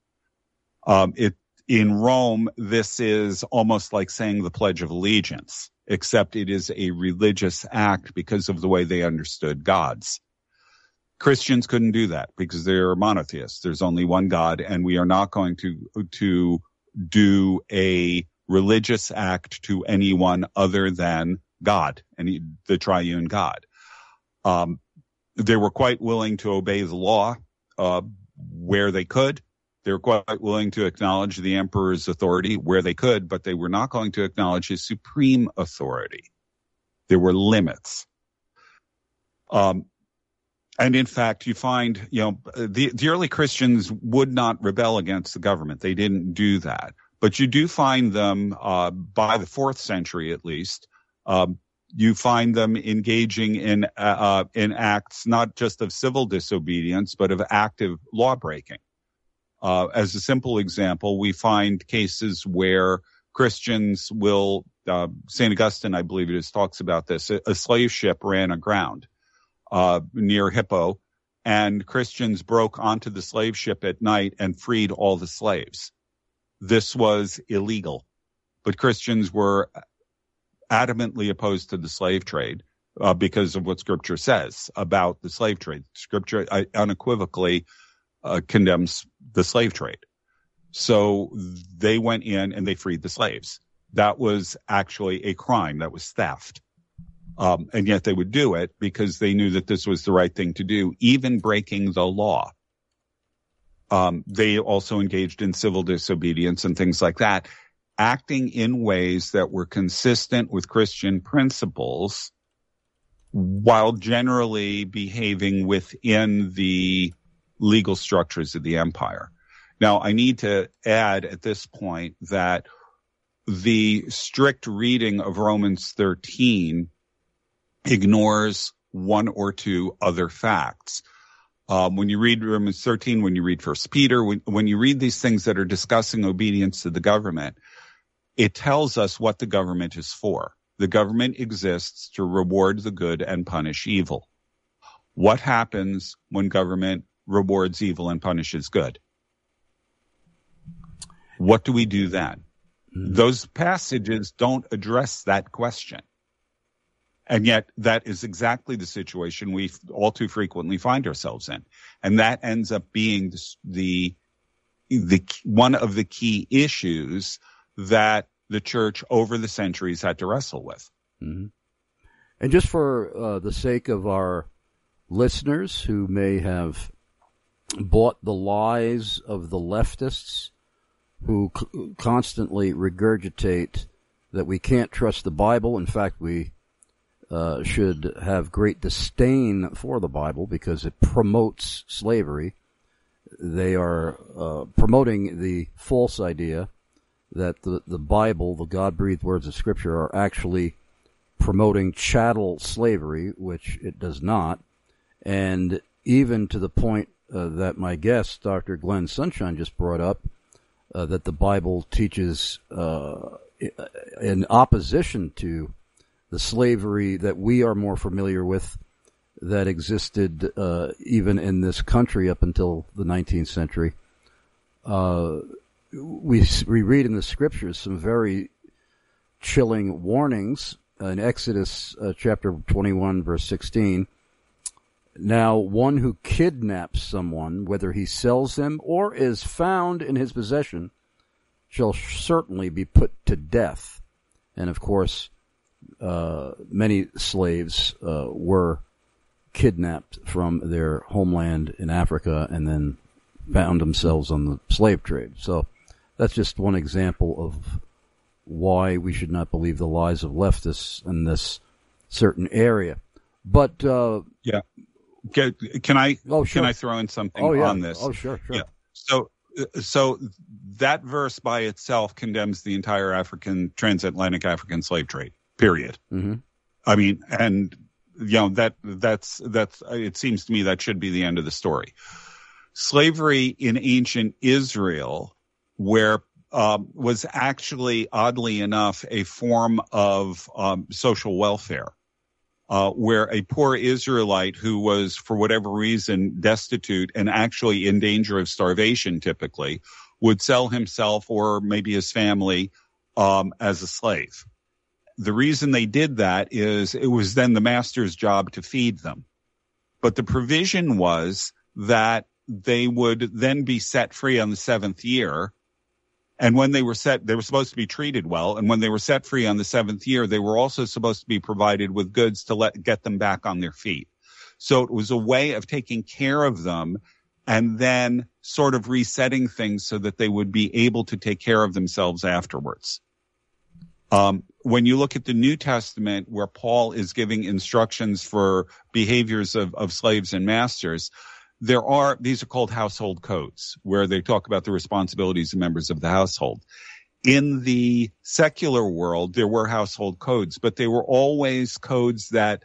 In Rome, this is almost like saying the Pledge of Allegiance, except it is a religious act because of the way they understood gods. Christians couldn't do that because they're monotheists. There's only one God, and we are not going to do a religious act to anyone other than God and the triune God. They were quite willing to obey the law where they could. They were quite willing to acknowledge the emperor's authority where they could, but they were not going to acknowledge his supreme authority. There were limits. And in fact, you find, the early Christians would not rebel against the government. They didn't do that. But you do find them, by the 4th century at least, you find them engaging in acts not just of civil disobedience, but of active law breaking. As a simple example, we find cases where Christians will, St. Augustine, I believe it is, talks about this. A slave ship ran aground near Hippo, and Christians broke onto the slave ship at night and freed all the slaves. This was illegal, but Christians were adamantly opposed to the slave trade because of what Scripture says about the slave trade. Scripture unequivocally condemns the slave trade. So they went in and they freed the slaves. That was actually a crime. That was theft. And yet they would do it because they knew that this was the right thing to do, even breaking the law. They also engaged in civil disobedience and things like that, acting in ways that were consistent with Christian principles while generally behaving within the legal structures of the empire. Now, I need to add at this point that the strict reading of Romans 13 ignores one or two other facts. When you read Romans 13, when you read 1 Peter, when you read these things that are discussing obedience to the government, it tells us what the government is for. The government exists to reward the good and punish evil. What happens when government rewards evil and punishes good? What do we do then? Those passages don't address that question. And yet that is exactly the situation we all too frequently find ourselves in. And that ends up being the one of the key issues that the church over the centuries had to wrestle with. Mm-hmm. And just for the sake of our listeners who may have bought the lies of the leftists who constantly regurgitate that we can't trust the Bible. In fact, we should have great disdain for the Bible because it promotes slavery. They are promoting the false idea that the Bible, the God-breathed words of Scripture, are actually promoting chattel slavery, which it does not. And even to the point that my guest, Dr. Glenn Sunshine, just brought up, that the Bible teaches in opposition to the slavery that we are more familiar with that existed even in this country up until the 19th century. We read in the Scriptures some very chilling warnings. In Exodus chapter 21, verse 16, now one who kidnaps someone, whether he sells him or is found in his possession, shall certainly be put to death. And of course, many slaves were kidnapped from their homeland in Africa and then found themselves on the slave trade. So that's just one example of why we should not believe the lies of leftists in this certain area. But yeah, can I? Oh, sure. Can I throw in something on this? Oh, sure. Yeah. So that verse by itself condemns the entire transatlantic African slave trade. Period. Mm-hmm. I mean, and that's it seems to me that should be the end of the story. Slavery in ancient Israel, where was actually, oddly enough, a form of social welfare, where a poor Israelite who was, for whatever reason, destitute and actually in danger of starvation, typically, would sell himself or maybe his family as a slave. The reason they did that is it was then the master's job to feed them. But the provision was that they would then be set free on the 7th year. And when they were they were supposed to be treated well. And when they were set free on the 7th year, they were also supposed to be provided with goods to get them back on their feet. So it was a way of taking care of them and then sort of resetting things so that they would be able to take care of themselves afterwards. When you look at the New Testament, where Paul is giving instructions for behaviors of slaves and masters, these are called household codes, where they talk about the responsibilities of members of the household. In the secular world, there were household codes, but they were always codes that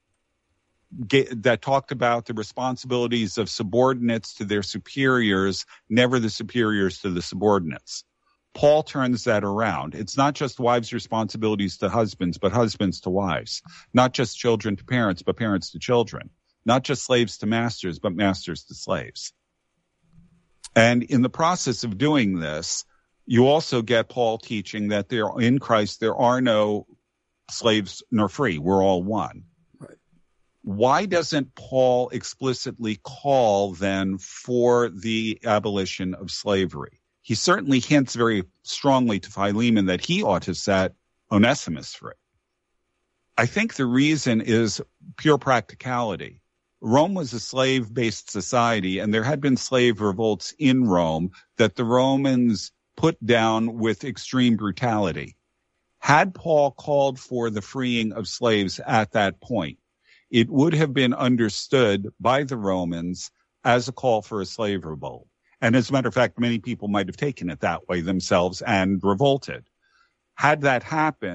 talked about the responsibilities of subordinates to their superiors, never the superiors to the subordinates. Paul turns that around. It's not just wives' responsibilities to husbands, but husbands to wives. Not just children to parents, but parents to children. Not just slaves to masters, but masters to slaves. And in the process of doing this, you also get Paul teaching that in Christ there are no slaves nor free. We're all one. Right. Why doesn't Paul explicitly call then for the abolition of slavery? He certainly hints very strongly to Philemon that he ought to set Onesimus free. I think the reason is pure practicality. Rome was a slave-based society, and there had been slave revolts in Rome that the Romans put down with extreme brutality. Had Paul called for the freeing of slaves at that point, it would have been understood by the Romans as a call for a slave revolt. And as a matter of fact, many people might have taken it that way themselves and revolted. Had that happened,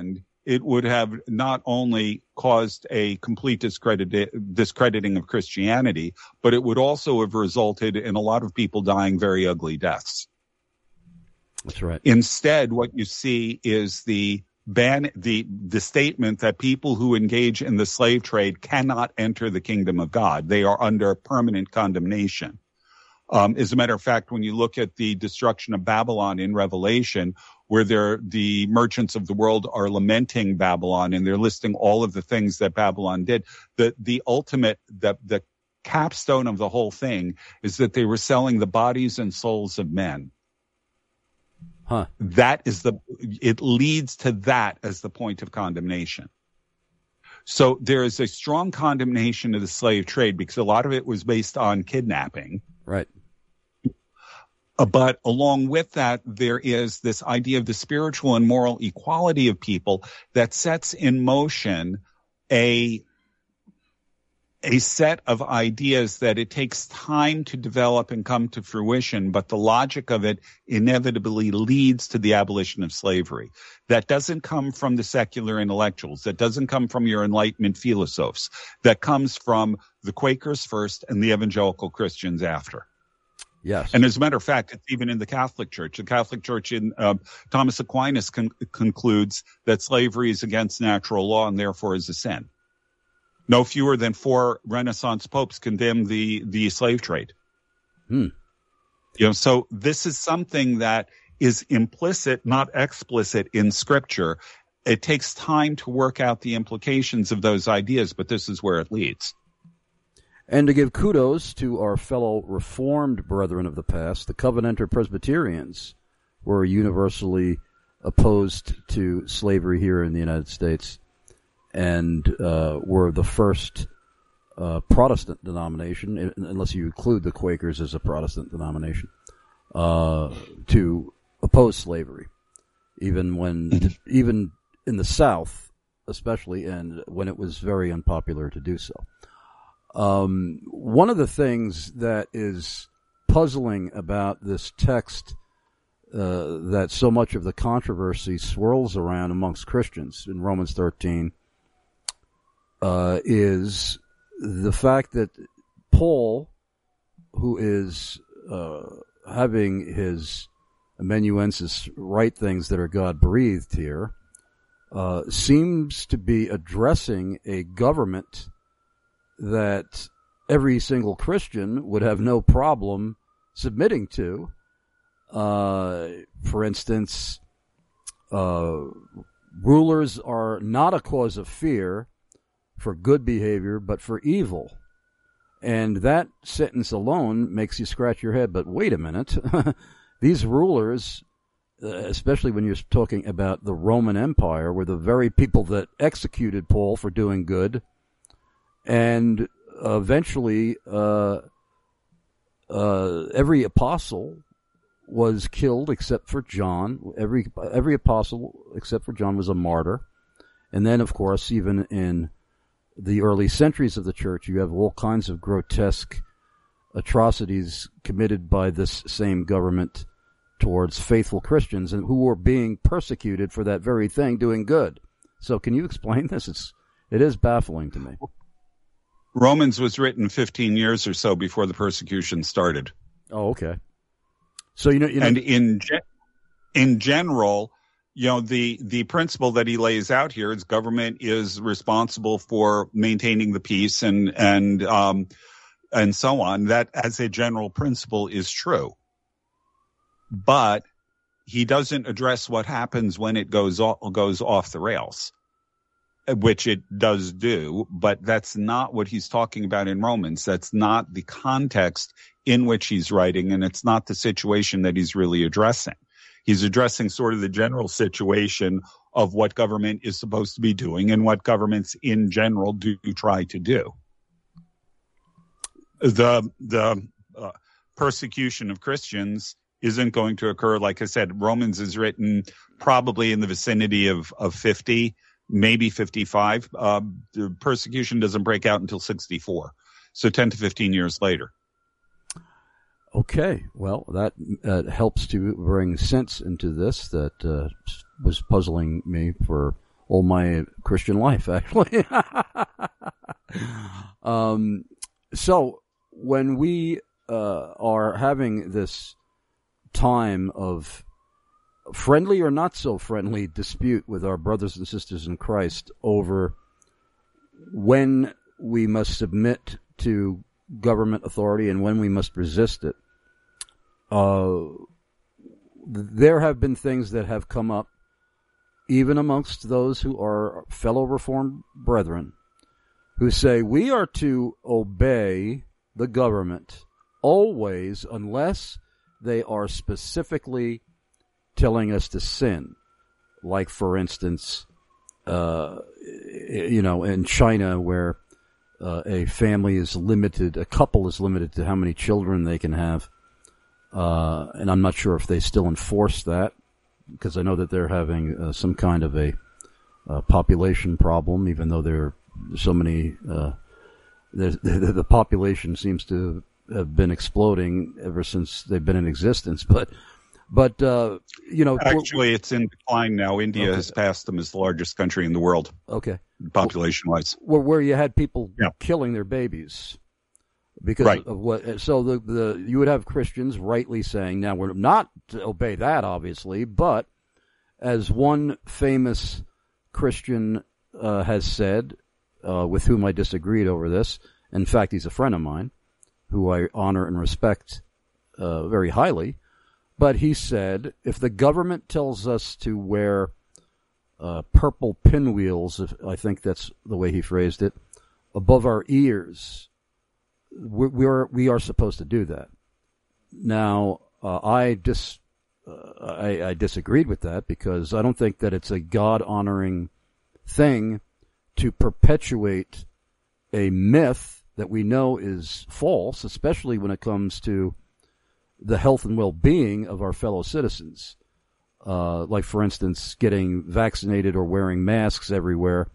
it would have not only caused a complete discrediting of Christianity, but it would also have resulted in a lot of people dying very ugly deaths. That's right. Instead, what you see is the statement that people who engage in the slave trade cannot enter the kingdom of God. They are under permanent condemnation. As a matter of fact, when you look at the destruction of Babylon in Revelation, where the merchants of the world are lamenting Babylon and they're listing all of the things that Babylon did, the ultimate, the capstone of the whole thing is that they were selling the bodies and souls of men. Huh. It leads to that as the point of condemnation. So there is a strong condemnation of the slave trade because a lot of it was based on kidnapping. Right. But along with that, there is this idea of the spiritual and moral equality of people that sets in motion a set of ideas that it takes time to develop and come to fruition, but the logic of it inevitably leads to the abolition of slavery. That doesn't come from the secular intellectuals. That doesn't come from your Enlightenment philosophers. That comes from the Quakers first and the evangelical Christians after. Yes. And as a matter of fact, it's even in the Catholic Church. The Catholic Church in Thomas Aquinas concludes that slavery is against natural law and therefore is a sin. No fewer than 4 Renaissance popes condemned the slave trade. So this is something that is implicit, not explicit in Scripture. It takes time to work out the implications of those ideas, but this is where it leads. And to give kudos to our fellow Reformed brethren of the past, the Covenanter Presbyterians were universally opposed to slavery here in the United States, and were the first Protestant denomination, unless you include the Quakers as a Protestant denomination, to oppose slavery, even in the South, especially, and when it was very unpopular to do so. One of the things that is puzzling about this text, that so much of the controversy swirls around amongst Christians in Romans 13, is the fact that Paul, who is having his amanuensis write things that are God-breathed here, seems to be addressing a government that every single Christian would have no problem submitting to. For instance, rulers are not a cause of fear for good behavior, but for evil. And that sentence alone makes you scratch your head, but wait a minute. These rulers, especially when you're talking about the Roman Empire, were the very people that executed Paul for doing good, and eventually every apostle was killed except for John. Every apostle except for John was a martyr. And then, of course, even in the early centuries of the church, you have all kinds of grotesque atrocities committed by this same government towards faithful Christians and who were being persecuted for that very thing, doing good. So can you explain this? It is baffling to me. Romans was written 15 years or so before the persecution started. Oh, okay. So you know, and in general, the principle that he lays out here is government is responsible for maintaining the peace and so on. That, as a general principle, is true. But he doesn't address what happens when it goes off the rails, which it does do. But that's not what he's talking about in Romans. That's not the context in which he's writing, and it's not the situation that he's really addressing. He's addressing sort of the general situation of what government is supposed to be doing and what governments in general do try to do. The persecution of Christians isn't going to occur. Like I said, Romans is written probably in the vicinity of 50, maybe 55. The persecution doesn't break out until 64. So 10 to 15 years later. Okay, well, that helps to bring sense into this that was puzzling me for all my Christian life, actually. So when we are having this time of friendly or not so friendly dispute with our brothers and sisters in Christ over when we must submit to government authority and when we must resist it, there have been things that have come up even amongst those who are fellow Reformed brethren who say we are to obey the government always unless they are specifically telling us to sin. Like, for instance, in China where a family is limited, a couple is limited to how many children they can have. And I'm not sure if they still enforce that, because I know that they're having some kind of a population problem, even though there are so many. The population seems to have been exploding ever since they've been in existence. But actually, it's in decline now. India has passed them as the largest country in the world. Okay, population-wise, where you had people killing their babies. Because of what, so you would have Christians rightly saying, now we're not to obey that, obviously, but as one famous Christian has said, with whom I disagreed over this, in fact, he's a friend of mine, who I honor and respect very highly, but he said, if the government tells us to wear purple pinwheels, I think that's the way he phrased it, above our ears, we are supposed to do that. Now, I disagreed with that because I don't think that it's a God-honoring thing to perpetuate a myth that we know is false, especially when it comes to the health and well-being of our fellow citizens. Like, for instance, getting vaccinated or wearing masks everywhere.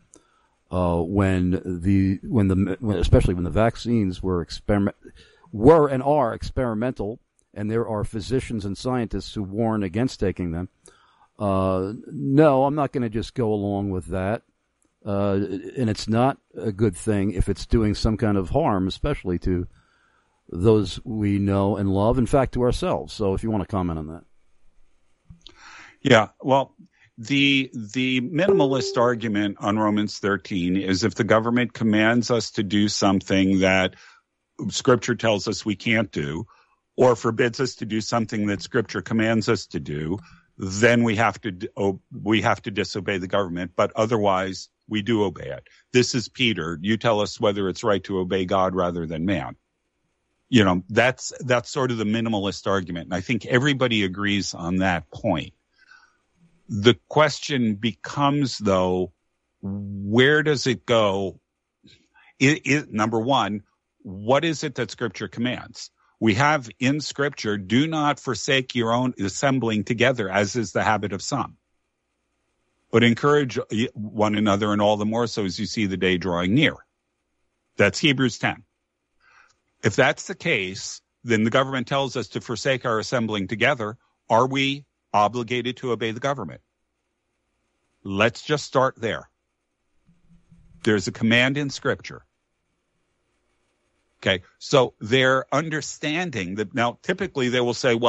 Especially when the vaccines were and are experimental, and there are physicians and scientists who warn against taking them. No, I'm not going to just go along with that. And it's not a good thing if it's doing some kind of harm, especially to those we know and love, in fact, to ourselves. So if you want to comment on that. Yeah, well, the minimalist argument on Romans 13 is if the government commands us to do something that Scripture tells us we can't do, or forbids us to do something that Scripture commands us to do, then we have to disobey the government. But otherwise, we do obey it. This is Peter. You tell us whether it's right to obey God rather than man. That's sort of the minimalist argument, and I think everybody agrees on that point. The question becomes, though, where does it go? Number one, what is it that Scripture commands? We have in Scripture, do not forsake your own assembling together, as is the habit of some, but encourage one another, and all the more so as you see the day drawing near. That's Hebrews 10. If that's the case, then the government tells us to forsake our assembling together. Are we obligated to obey the government? Let's just start there. There's a command in Scripture. Okay, so they're understanding that now typically they will say,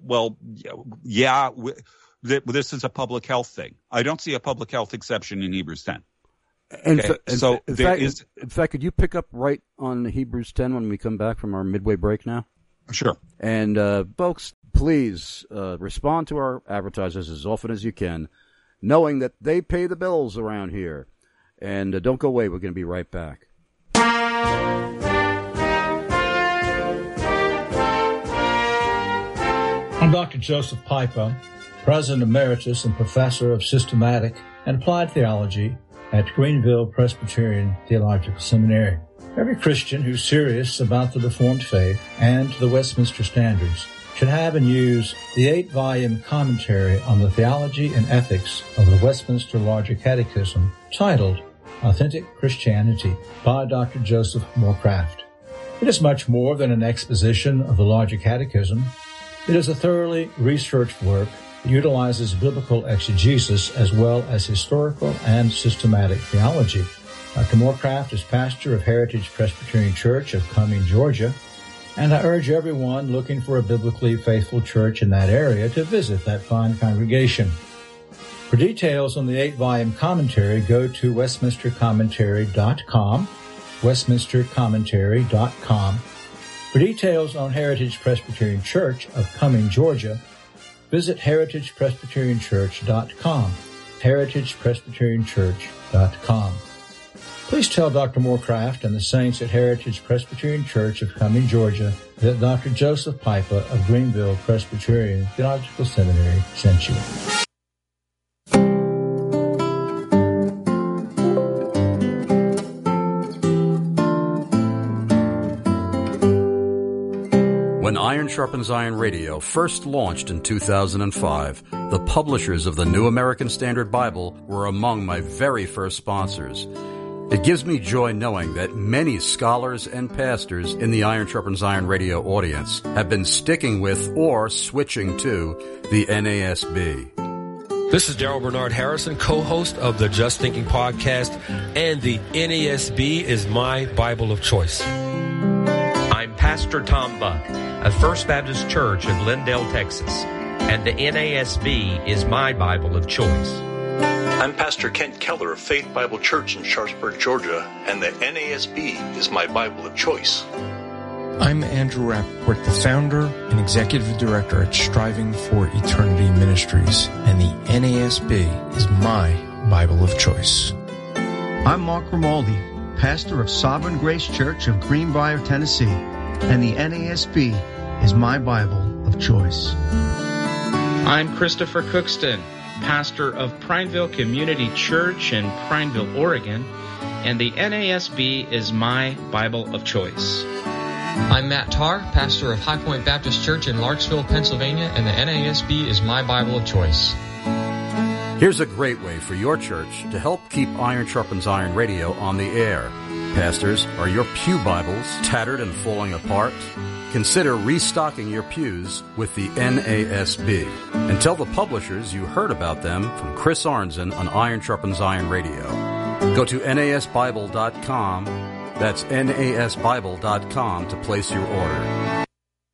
this is a public health thing. I don't see a public health exception in Hebrews 10. In fact, could you pick up right on Hebrews 10 when we come back from our midway break now? Sure. And folks, please respond to our advertisers as often as you can, knowing that they pay the bills around here. And don't go away. We're going to be right back. I'm Dr. Joseph Pipa, President Emeritus and Professor of Systematic and Applied Theology at Greenville Presbyterian Theological Seminary. Every Christian who's serious about the Reformed faith and the Westminster Standards should have and use the 8-volume commentary on the theology and ethics of the Westminster Larger Catechism titled Authentic Christianity by Dr. Joseph Morecraft. It is much more than an exposition of the Larger Catechism. It is a thoroughly researched work It utilizes biblical exegesis as well as historical and systematic theology. Dr. Morecraft is pastor of Heritage Presbyterian Church of Cumming, Georgia, and I urge everyone looking for a biblically faithful church in that area to visit that fine congregation. For details on the 8-volume commentary, go to westminstercommentary.com, westminstercommentary.com. For details on Heritage Presbyterian Church of Cumming, Georgia, visit heritagepresbyterianchurch.com, heritagepresbyterianchurch.com. Please tell Dr. Morecraft and the saints at Heritage Presbyterian Church of Cumming, Georgia, that Dr. Joseph Pipa of Greenville Presbyterian Theological Seminary sent you. When Iron Sharpens Iron Radio first launched in 2005, the publishers of the New American Standard Bible were among my very first sponsors. It gives me joy knowing that many scholars and pastors in the Iron Sharpens Iron Radio audience have been sticking with or switching to the NASB. This is Daryl Bernard Harrison, co-host of the Just Thinking podcast, and the NASB is my Bible of choice. I'm Pastor Tom Buck of First Baptist Church of Lindale, Texas, and the NASB is my Bible of choice. I'm Pastor Kent Keller of Faith Bible Church in Sharpsburg, Georgia, and the NASB is my Bible of choice. I'm Andrew Rappaport, the founder and executive director at Striving for Eternity Ministries, and the NASB is my Bible of choice. I'm Mark Romaldi, pastor of Sovereign Grace Church of Greenbrier, Tennessee, and the NASB is my Bible of choice. I'm Christopher Cookston, pastor of Prineville Community Church in Prineville, Oregon, and the NASB is my Bible of choice. I'm Matt Tarr, pastor of High Point Baptist Church in Larksville, Pennsylvania, and the NASB is my Bible of choice. Here's a great way for your church to help keep Iron Sharpens Iron Radio on the air. Pastors, are your pew Bibles tattered and falling apart? Consider restocking your pews with the NASB. And tell the publishers you heard about them from Chris Arnzen on Iron Sharpens Iron Radio. Go to nasbible.com, that's nasbible.com, to place your order.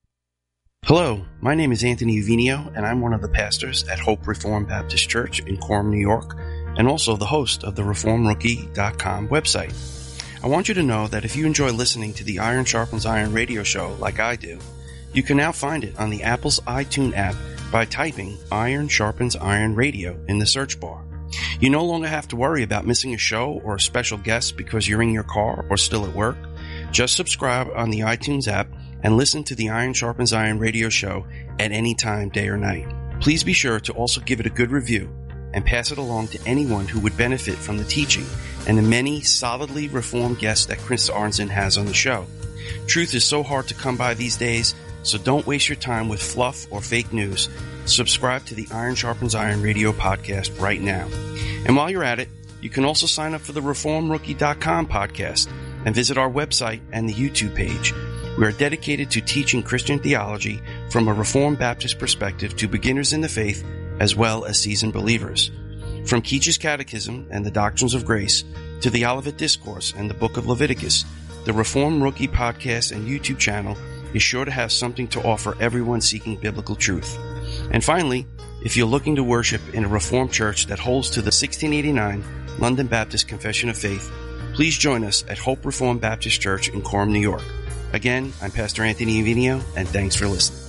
Hello, my name is Anthony Uvinio, and I'm one of the pastors at Hope Reformed Baptist Church in Quorum, New York, and also the host of the ReformRookie.com website. I want you to know that if you enjoy listening to the Iron Sharpens Iron radio show like I do, you can now find it on the Apple's iTunes app by typing Iron Sharpens Iron Radio in the search bar. You no longer have to worry about missing a show or a special guest because you're in your car or still at work. Just subscribe on the iTunes app and listen to the Iron Sharpens Iron radio show at any time, day or night. Please be sure to also give it a good review and pass it along to anyone who would benefit from the teaching and the many solidly reformed guests that Chris Arnzen has on the show. Truth is so hard to come by these days, so don't waste your time with fluff or fake news. Subscribe to the Iron Sharpens Iron radio podcast right now. And while you're at it, you can also sign up for the ReformRookie.com podcast and visit our website and the YouTube page. We are dedicated to teaching Christian theology from a Reformed Baptist perspective to beginners in the faith as well as seasoned believers. From Keach's Catechism and the Doctrines of Grace to the Olivet Discourse and the Book of Leviticus, the Reformed Rookie podcast and YouTube channel is sure to have something to offer everyone seeking biblical truth. And finally, if you're looking to worship in a Reformed church that holds to the 1689 London Baptist Confession of Faith, please join us at Hope Reformed Baptist Church in Quorum, New York. Again, I'm Pastor Anthony Uvinio, and thanks for listening.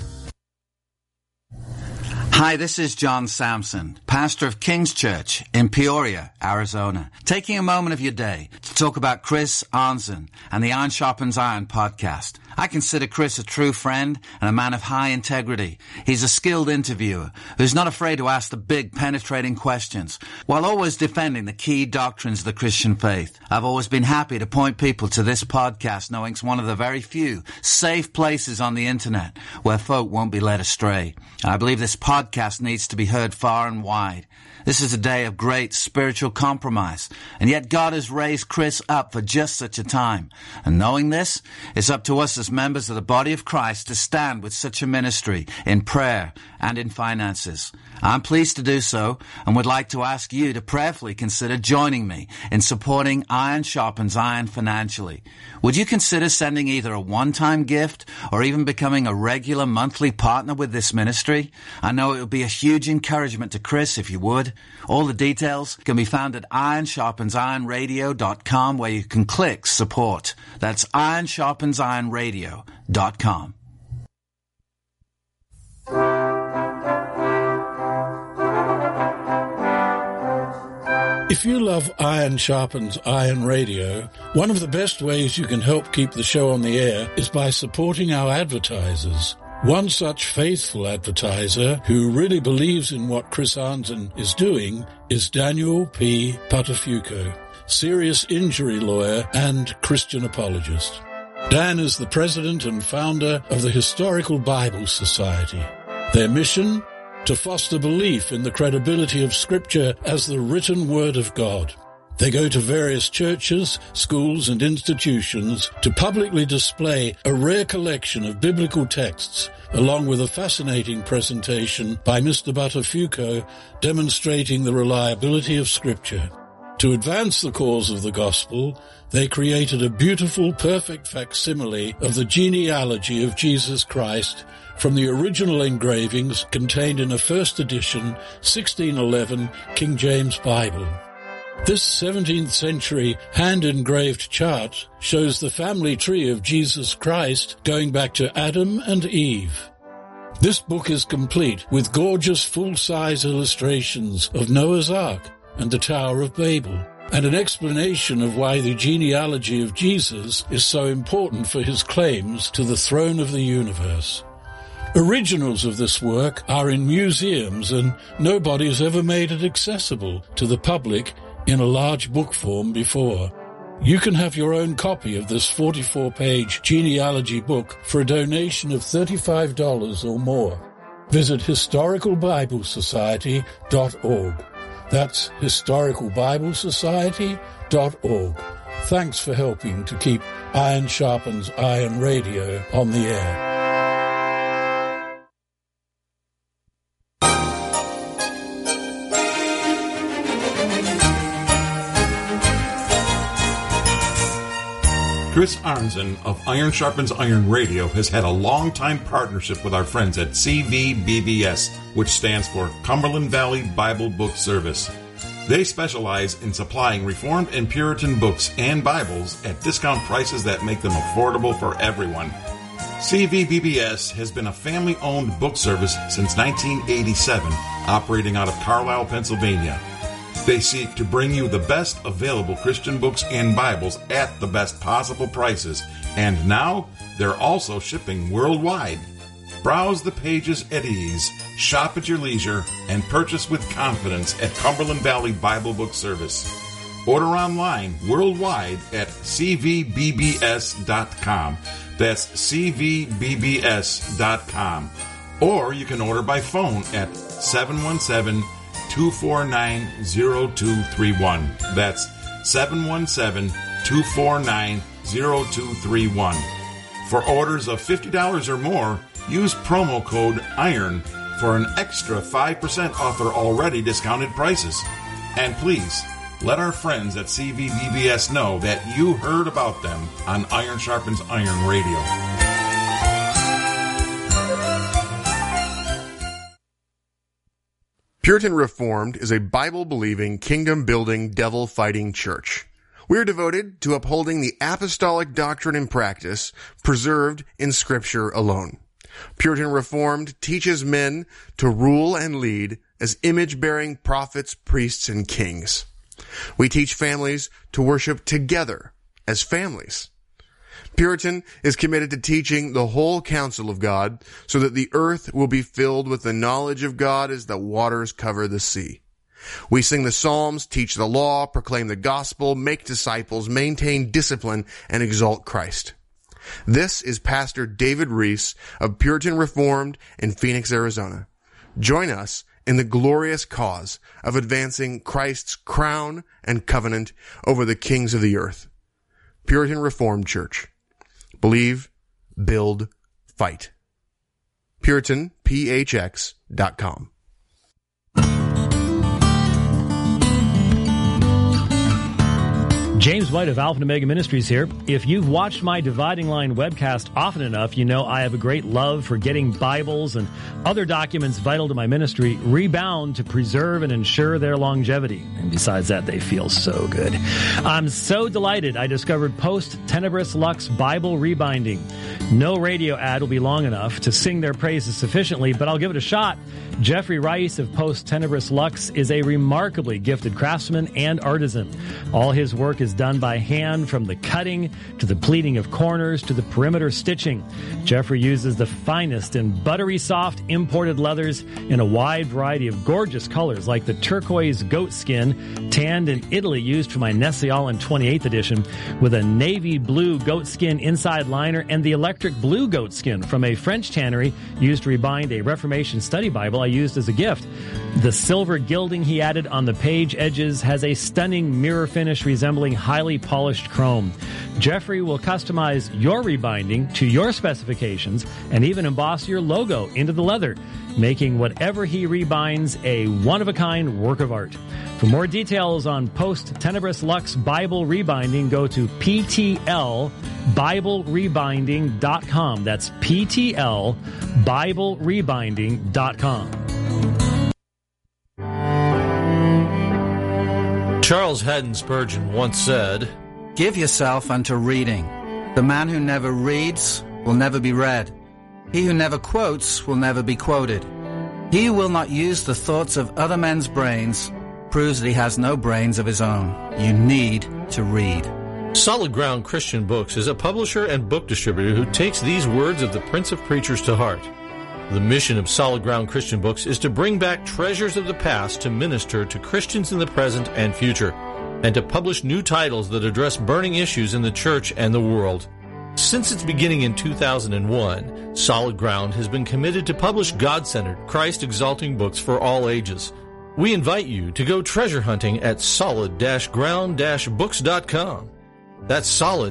Hi, this is John Sampson, pastor of King's Church in Peoria, Arizona, taking a moment of your day to talk about Chris Arnzen and the Iron Sharpens Iron podcast. I consider Chris a true friend and a man of high integrity. He's a skilled interviewer who's not afraid to ask the big, penetrating questions while always defending the key doctrines of the Christian faith. I've always been happy to point people to this podcast, knowing it's one of the very few safe places on the internet where folk won't be led astray. I believe this podcast needs to be heard far and wide. This is a day of great spiritual compromise. And yet God has raised Chris up for just such a time. And knowing this, it's up to us as members of the body of Christ to stand with such a ministry in prayer and in finances. I'm pleased to do so and would like to ask you to prayerfully consider joining me in supporting Iron Sharpens Iron financially. Would you consider sending either a one-time gift or even becoming a regular monthly partner with this ministry? I know it would be a huge encouragement to Chris if you would. All the details can be found at ironsharpensironradio.com, where you can click support. That's ironsharpensironradio.com. If you love Iron Sharpens Iron Radio, one of the best ways you can help keep the show on the air is by supporting our advertisers. One such faithful advertiser who really believes in what Chris Arnzen is doing is Daniel P. Patafuco, serious injury lawyer and Christian apologist. Dan is the president and founder of the Historical Bible Society. Their mission? To foster belief in the credibility of Scripture as the written Word of God. They go to various churches, schools, and institutions to publicly display a rare collection of biblical texts, along with a fascinating presentation by Mr. Buttafuoco demonstrating the reliability of Scripture. To advance the cause of the gospel, they created a beautiful, perfect facsimile of the genealogy of Jesus Christ from the original engravings contained in a first edition 1611 King James Bible. This 17th century hand-engraved chart shows the family tree of Jesus Christ going back to Adam and Eve. This book is complete with gorgeous full-size illustrations of Noah's Ark and the Tower of Babel, and an explanation of why the genealogy of Jesus is so important for his claims to the throne of the universe. Originals of this work are in museums, and nobody has ever made it accessible to the public in a large book form before. You can have your own copy of this 44-page genealogy book for a donation of $35 or more. Visit historicalbiblesociety.org. That's historicalbiblesociety.org. Thanks for helping to keep Iron Sharpens Iron Radio on the air. Chris Arnzen of Iron Sharpens Iron Radio has had a long-time partnership with our friends at CVBBS, which stands for Cumberland Valley Bible Book Service. They specialize in supplying Reformed and Puritan books and Bibles at discount prices that make them affordable for everyone. CVBBS has been a family-owned book service since 1987, operating out of Carlisle, Pennsylvania. They seek to bring you the best available Christian books and Bibles at the best possible prices, and now they're also shipping worldwide. Browse the pages at ease, shop at your leisure, and purchase with confidence at Cumberland Valley Bible Book Service. Order online worldwide at cvbbs.com. That's cvbbs.com. Or you can order by phone at 717-249-0231. That's 717-249-0231. For orders of $50 or more, use promo code IRON for an extra 5% off their already discounted prices. And please, let our friends at CVBBS know that you heard about them on Iron Sharpens Iron Radio. Puritan Reformed is a Bible-believing, kingdom-building, devil-fighting church. We are devoted to upholding the apostolic doctrine and practice preserved in Scripture alone. Puritan Reformed teaches men to rule and lead as image-bearing prophets, priests, and kings. We teach families to worship together as families. Puritan is committed to teaching the whole counsel of God so that the earth will be filled with the knowledge of God as the waters cover the sea. We sing the Psalms, teach the law, proclaim the gospel, make disciples, maintain discipline, and exalt Christ. This is Pastor David Reese of Puritan Reformed in Phoenix, Arizona. Join us in the glorious cause of advancing Christ's crown and covenant over the kings of the earth. Puritan Reformed Church. Believe, build, fight. PuritanPHX.com. James White of Alpha and Omega Ministries here. If you've watched my Dividing Line webcast often enough, you know I have a great love for getting Bibles and other documents vital to my ministry rebound to preserve and ensure their longevity. And besides that, they feel so good. I'm so delighted I discovered Post Tenebris Lux Bible Rebinding. No radio ad will be long enough to sing their praises sufficiently, but I'll give it a shot. Jeffrey Rice of Post Tenebris Lux is a remarkably gifted craftsman and artisan. All his work is done by hand, from the cutting to the pleating of corners to the perimeter stitching. Jeffrey uses the finest and buttery soft imported leathers in a wide variety of gorgeous colors, like the turquoise goat skin tanned in Italy used for my Nestle Allen 28th edition, with a navy blue goat skin inside liner and the electric blue goat skin from a French tannery used to rebind a Reformation study Bible I used as a gift. The silver gilding he added on the page edges has a stunning mirror finish resembling highly polished chrome. Jeffrey will customize your rebinding to your specifications and even emboss your logo into the leather, making whatever he rebinds a one-of-a-kind work of art. For more details on Post Tenebris Lux Bible Rebinding, go to PTLBibleRebinding.com. That's PTLBibleRebinding.com. Charles Haddon Spurgeon once said, "Give yourself unto reading. The man who never reads will never be read. He who never quotes will never be quoted. He who will not use the thoughts of other men's brains proves that he has no brains of his own. You need to read." Solid Ground Christian Books is a publisher and book distributor who takes these words of the Prince of Preachers to heart. The mission of Solid Ground Christian Books is to bring back treasures of the past to minister to Christians in the present and future, and to publish new titles that address burning issues in the church and the world. Since its beginning in 2001, Solid Ground has been committed to publish God-centered, Christ-exalting books for all ages. We invite you to go treasure hunting at solid-ground-books.com. That's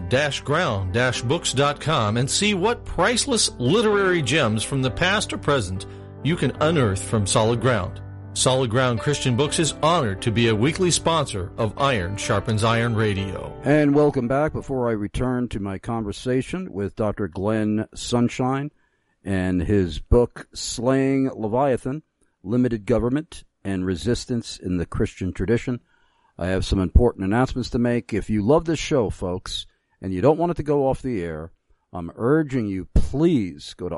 solid-ground-books.com, and see what priceless literary gems from the past or present you can unearth from Solid Ground. Solid Ground Christian Books is honored to be a weekly sponsor of Iron Sharpens Iron Radio. And welcome back. Before I return to my conversation with Dr. Glenn Sunshine and his book, Slaying Leviathan, Limited Government and Resistance in the Christian Tradition, I have some important announcements to make. If you love this show, folks, and you don't want it to go off the air, I'm urging you, please go to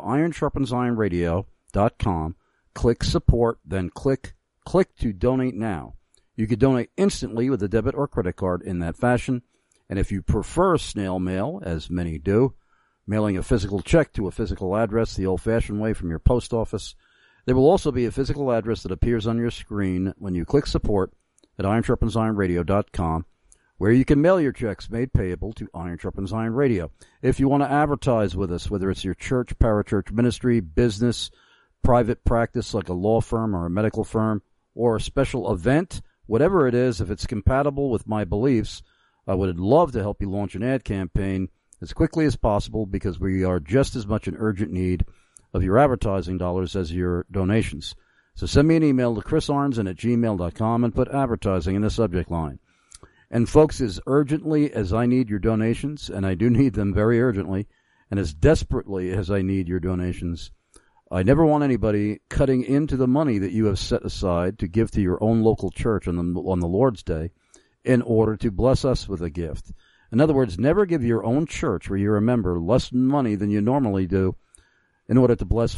ironsharpensironradio.com, click support, then click to donate now. You could donate instantly with a debit or credit card in that fashion. And if you prefer snail mail, as many do, mailing a physical check to a physical address the old-fashioned way from your post office, there will also be a physical address that appears on your screen when you click support at ironsharpensironradio.com, where you can mail your checks made payable to Iron Sharpens Iron Radio. If you want to advertise with us, whether it's your church, parachurch ministry, business, private practice like a law firm or a medical firm, or a special event, whatever it is, if it's compatible with my beliefs, I would love to help you launch an ad campaign as quickly as possible, because we are just as much in urgent need of your advertising dollars as your donations. So send me an email to chrisarnson@gmail.com and put advertising in the subject line. And folks, as urgently as I need your donations, and I do need them very urgently, and as desperately as I need your donations, I never want anybody cutting into the money that you have set aside to give to your own local church on the Lord's Day in order to bless us with a gift. In other words, never give your own church, where you're a member, less money than you normally do in order to bless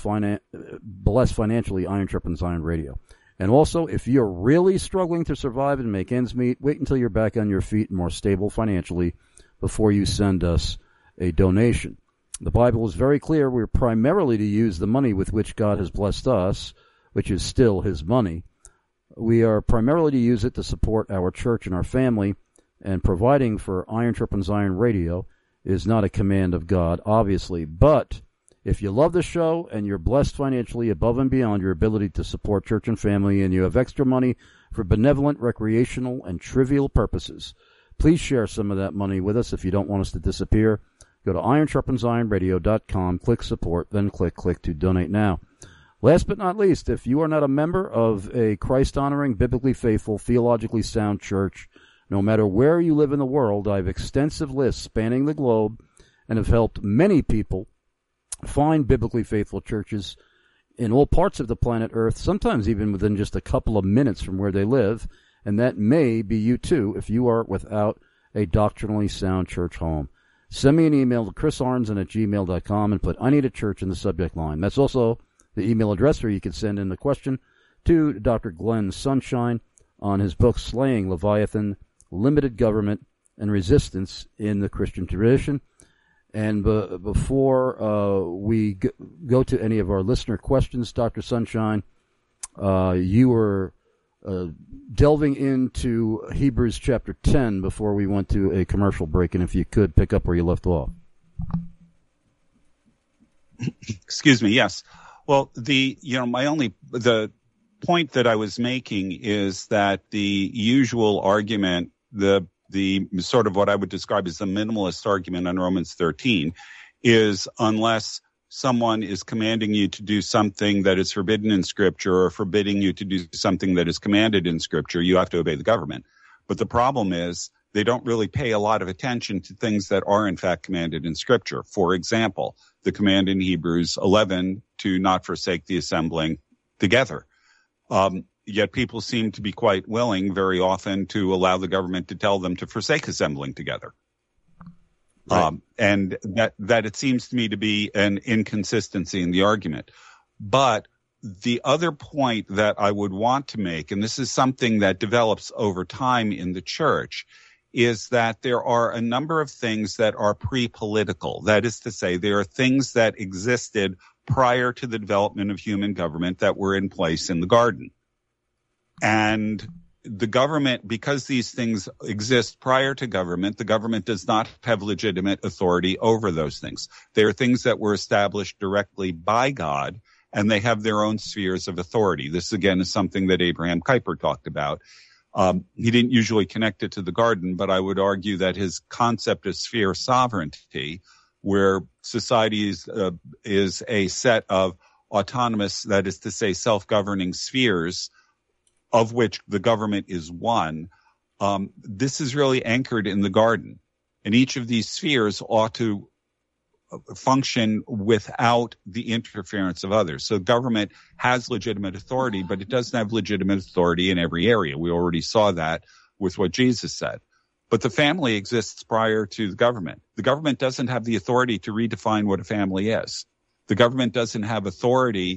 financially Iron Sharpens Iron Radio. And also, if you're really struggling to survive and make ends meet, wait until you're back on your feet and more stable financially before you send us a donation. The Bible is very clear. We're primarily to use the money with which God has blessed us, which is still his money. We are primarily to use it to support our church and our family, and providing for Iron Sharpens Iron Radio is not a command of God, obviously. But If you love the show and you're blessed financially above and beyond your ability to support church and family, and you have extra money for benevolent, recreational, and trivial purposes, please share some of that money with us if you don't want us to disappear. Go to ironsharpensironradio.com, click support, then click to donate now. Last but not least, if you are not a member of a Christ-honoring, biblically faithful, theologically sound church, no matter where you live in the world, I have extensive lists spanning the globe and have helped many people find biblically faithful churches in all parts of the planet Earth, sometimes even within just a couple of minutes from where they live, and that may be you too if you are without a doctrinally sound church home. Send me an email to chrisarnson@gmail.com and put "I need a church" in the subject line. That's also the email address where you can send in the question to Dr. Glenn Sunshine on his book, Slaying Leviathan, Limited Government and Resistance in the Christian Tradition. And before we go to any of our listener questions, Dr. Sunshine, you were delving into Hebrews chapter 10 before we went to a commercial break, and if you could pick up where you left off. Excuse me, yes. Well, the point that I was making is that the usual argument, the sort of what I would describe as the minimalist argument on Romans 13 is unless someone is commanding you to do something that is forbidden in Scripture or forbidding you to do something that is commanded in Scripture, you have to obey the government. But the problem is they don't really pay a lot of attention to things that are in fact commanded in Scripture. For example, the command in Hebrews 11 to not forsake the assembling together. Yet people seem to be quite willing very often to allow the government to tell them to forsake assembling together. Right. And that it seems to me to be an inconsistency in the argument. But the other point that I would want to make, and this is something that develops over time in the church, is that there are a number of things that are pre-political. That is to say, there are things that existed prior to the development of human government that were in place in the garden. And the government, because these things exist prior to government, the government does not have legitimate authority over those things. They are things that were established directly by God, and they have their own spheres of authority. This, again, is something that Abraham Kuyper talked about. He didn't usually connect it to the garden, but I would argue that his concept of sphere sovereignty, where society is a set of autonomous, that is to say, self-governing spheres, of which the government is one, this is really anchored in the garden. And each of these spheres ought to function without the interference of others. So government has legitimate authority, but it doesn't have legitimate authority in every area. We already saw that with what Jesus said. But the family exists prior to the government. The government doesn't have the authority to redefine what a family is. The government doesn't have authority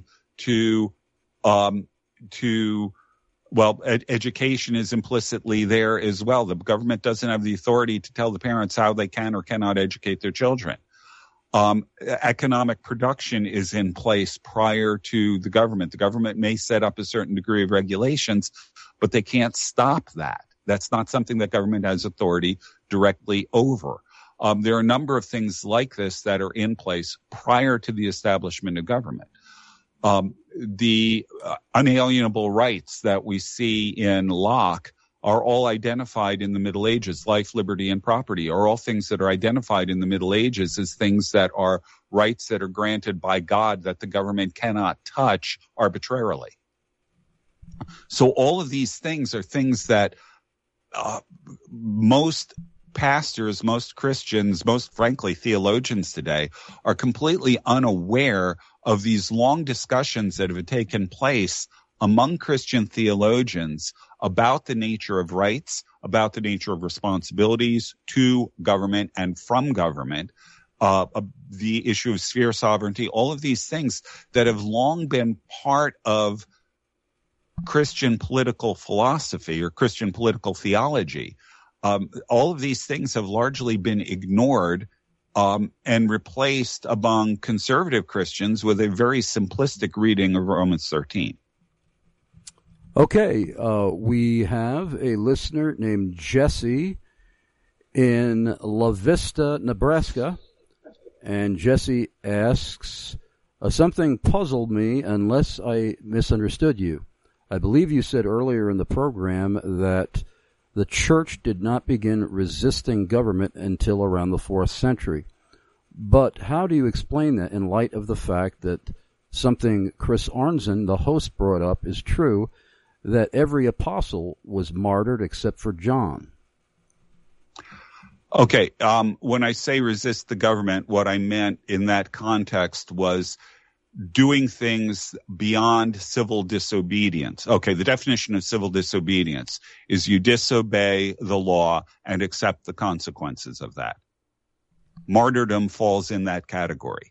education is implicitly there as well. The government doesn't have the authority to tell the parents how they can or cannot educate their children. Economic production is in place prior to the government. The government may set up a certain degree of regulations, but they can't stop that. That's not something that government has authority directly over. There are a number of things like this that are in place prior to the establishment of government. The unalienable rights that we see in Locke are all identified in the Middle Ages. Life, liberty, and property are all things that are identified in the Middle Ages as things that are rights that are granted by God that the government cannot touch arbitrarily. So all of these things are things that most pastors, most Christians, most frankly theologians today are completely unaware of these long discussions that have taken place among Christian theologians about the nature of rights, about the nature of responsibilities to government and from government, the issue of sphere sovereignty, all of these things that have long been part of Christian political philosophy or Christian political theology. All of these things have largely been ignored and replaced among conservative Christians with a very simplistic reading of Romans 13. Okay, we have a listener named Jesse in La Vista, Nebraska, And Jesse asks, something puzzled me unless I misunderstood you. I believe you said earlier in the program that the church did not begin resisting government until around the 4th century. But how do you explain that in light of the fact that something Chris Arnzen, the host, brought up is true, that every apostle was martyred except for John? Okay, when I say resist the government, what I meant in that context was doing things beyond civil disobedience. Okay, the definition of civil disobedience is you disobey the law and accept the consequences of that. Martyrdom falls in that category.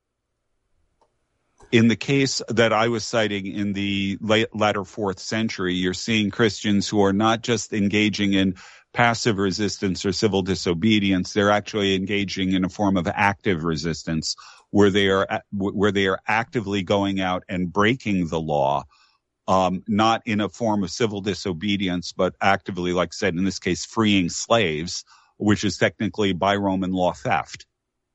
In the case that I was citing in the latter 4th century, you're seeing Christians who are not just engaging in passive resistance or civil disobedience, they're actually engaging in a form of active resistance where they are actively going out and breaking the law, not in a form of civil disobedience, but actively, like I said, in this case, freeing slaves, which is technically by Roman law theft.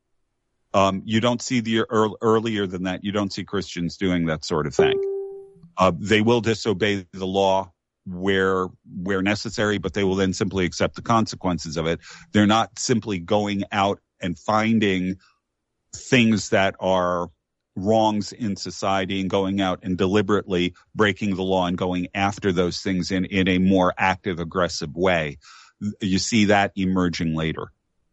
You don't see earlier than that, you don't see Christians doing that sort of thing. They will disobey the law where necessary, but they will then simply accept the consequences of it. They're not simply going out and finding things that are wrongs in society and going out and deliberately breaking the law and going after those things in a more active, aggressive way. You see that emerging later.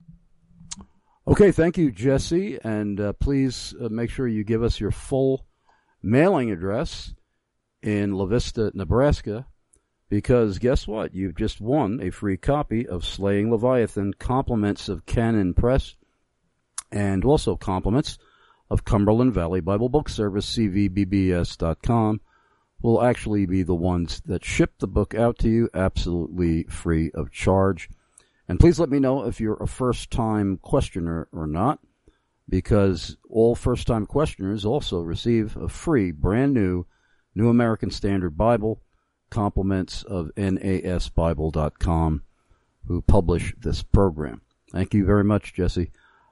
Okay, thank you, Jesse. And please make sure you give us your full mailing address in La Vista, Nebraska, because guess what? You've just won a free copy of Slaying Leviathan, compliments of Canon Press, and also compliments of Cumberland Valley Bible Book Service, cvbbs.com, will actually be the ones that ship the book out to you absolutely free of charge. And please let me know if you're a first-time questioner or not, because all first-time questioners also receive a free, brand-new New American Standard Bible, compliments of nasbible.com, who publish this program. Thank you very much, Jesse.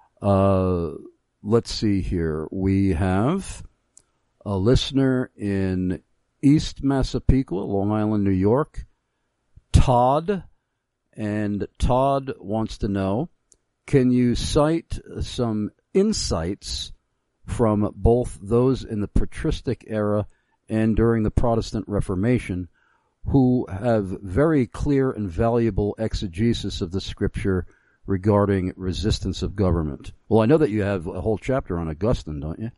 Let's see here. We have a listener in East Massapequa, Long Island, New York, Todd. And Todd wants to know, can you cite some insights from both those in the patristic era and during the Protestant Reformation who have very clear and valuable exegesis of the Scripture regarding resistance of government? Well, I know that you have a whole chapter on Augustine, don't you?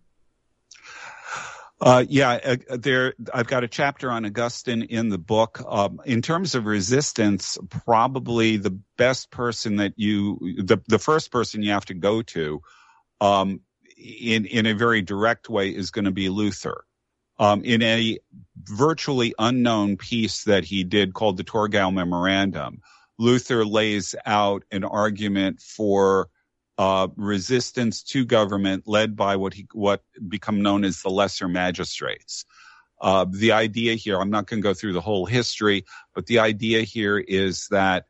I've got a chapter on Augustine in the book. In terms of resistance, probably the best person the first person you have to go to, in a very direct way is going to be Luther. In a virtually unknown piece that he did called the Torgau Memorandum, Luther lays out an argument for resistance to government led by what become known as the lesser magistrates. The idea here, I'm not going to go through the whole history, but the idea here is that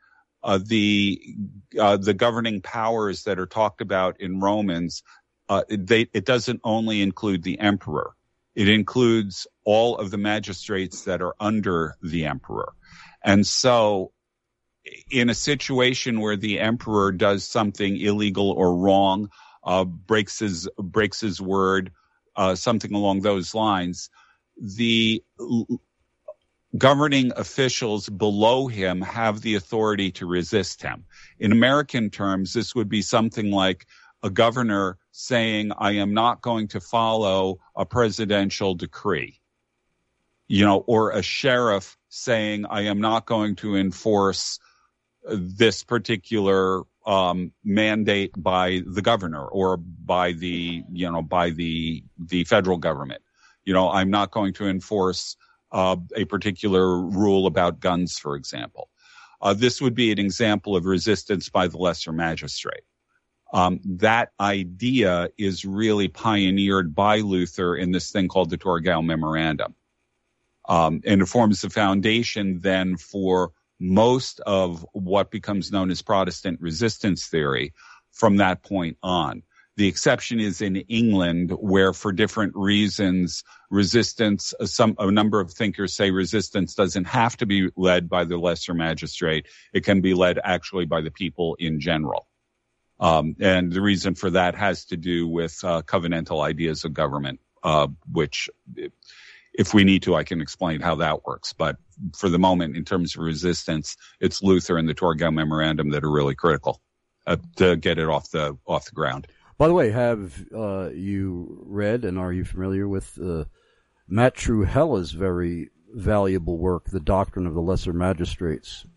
the governing powers that are talked about in Romans, it doesn't only include the emperor. It includes all of the magistrates that are under the emperor. And so in a situation where the emperor does something illegal or wrong, breaks his word, something along those lines, the governing officials below him have the authority to resist him. In American terms, this would be something like a governor saying, I am not going to follow a presidential decree, or a sheriff saying, I am not going to enforce this particular mandate by the governor or by the federal government. I'm not going to enforce a particular rule about guns, for example. This would be an example of resistance by the lesser magistrate. That idea is really pioneered by Luther in this thing called the Torgau Memorandum. And it forms the foundation then for most of what becomes known as Protestant resistance theory from that point on. The exception is in England, where for different reasons, resistance, a number of thinkers say resistance doesn't have to be led by the lesser magistrate. It can be led actually by the people in general. And the reason for that has to do with covenantal ideas of government, which, if we need to, I can explain how that works. But for the moment, in terms of resistance, it's Luther and the Torgau Memorandum that are really critical to get it off the ground. By the way, have you read and are you familiar with Matt Truhella's very valuable work, The Doctrine of the Lesser Magistrates?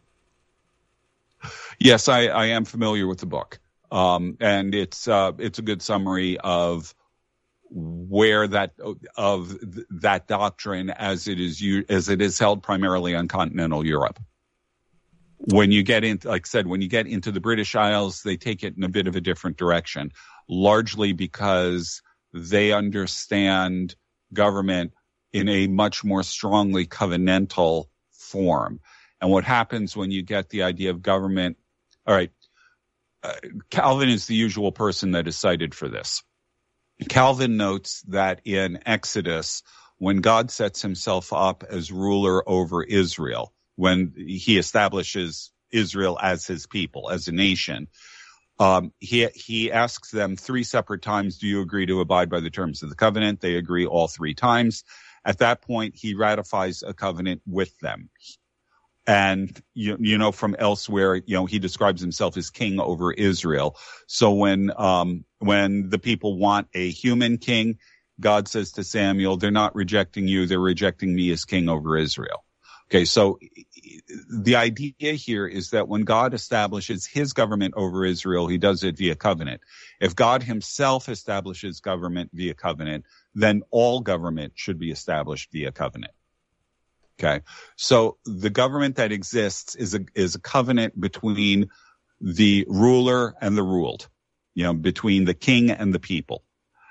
Yes, I am familiar with the book. And it's a good summary of where that doctrine as it is held primarily on continental Europe. When you get into, like I said, when you get into the British Isles, they take it in a bit of a different direction, largely because they understand government in a much more strongly covenantal form. And what happens when you get the idea of government, all right, Calvin is the usual person that is cited for this. Calvin notes that in Exodus, when God sets himself up as ruler over Israel, when he establishes Israel as his people, as a nation, he asks them 3 separate times, do you agree to abide by the terms of the covenant? They agree all 3 times. At that point, he ratifies a covenant with them. And, you know, from elsewhere, he describes himself as king over Israel. So when the people want a human king, God says to Samuel, they're not rejecting you, they're rejecting me as king over Israel. Okay, so the idea here is that when God establishes his government over Israel, he does it via covenant. If God himself establishes government via covenant, then all government should be established via covenant. Okay, so the government that exists is a covenant between the ruler and the ruled, between the king and the people.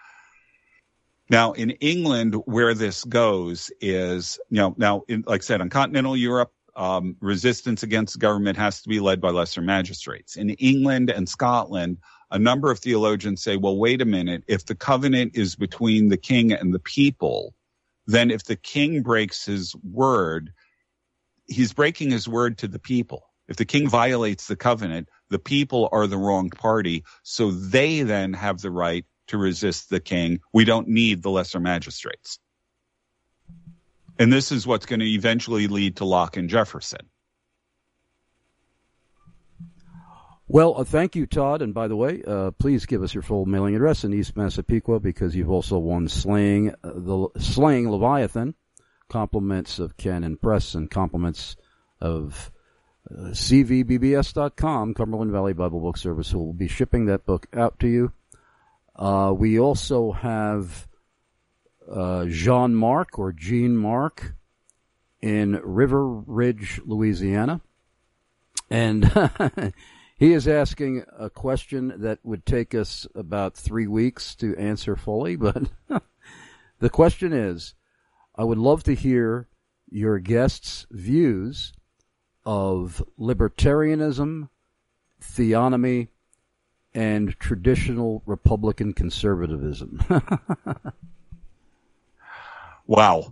Now, in England, where this goes is, like I said, on continental Europe, resistance against the government has to be led by lesser magistrates. In England and Scotland, a number of theologians say, well, wait a minute, if the covenant is between the king and the people, then if the king breaks his word, he's breaking his word to the people. If the king violates the covenant, the people are the wrong party, so they then have the right to resist the king. We don't need the lesser magistrates. And this is what's going to eventually lead to Locke and Jefferson. Well, thank you, Todd. And by the way, please give us your full mailing address in East Massapequa, because you've also won Slaying Leviathan, compliments of Ken and Press, and compliments of CVBBS.com, Cumberland Valley Bible Book Service, who will be shipping that book out to you. We also have Jean-Marc or Jean-Marc in River Ridge, Louisiana. And he is asking a question that would take us about 3 weeks to answer fully, but the question is, I would love to hear your guests' views of libertarianism, theonomy, and traditional Republican conservatism. Wow.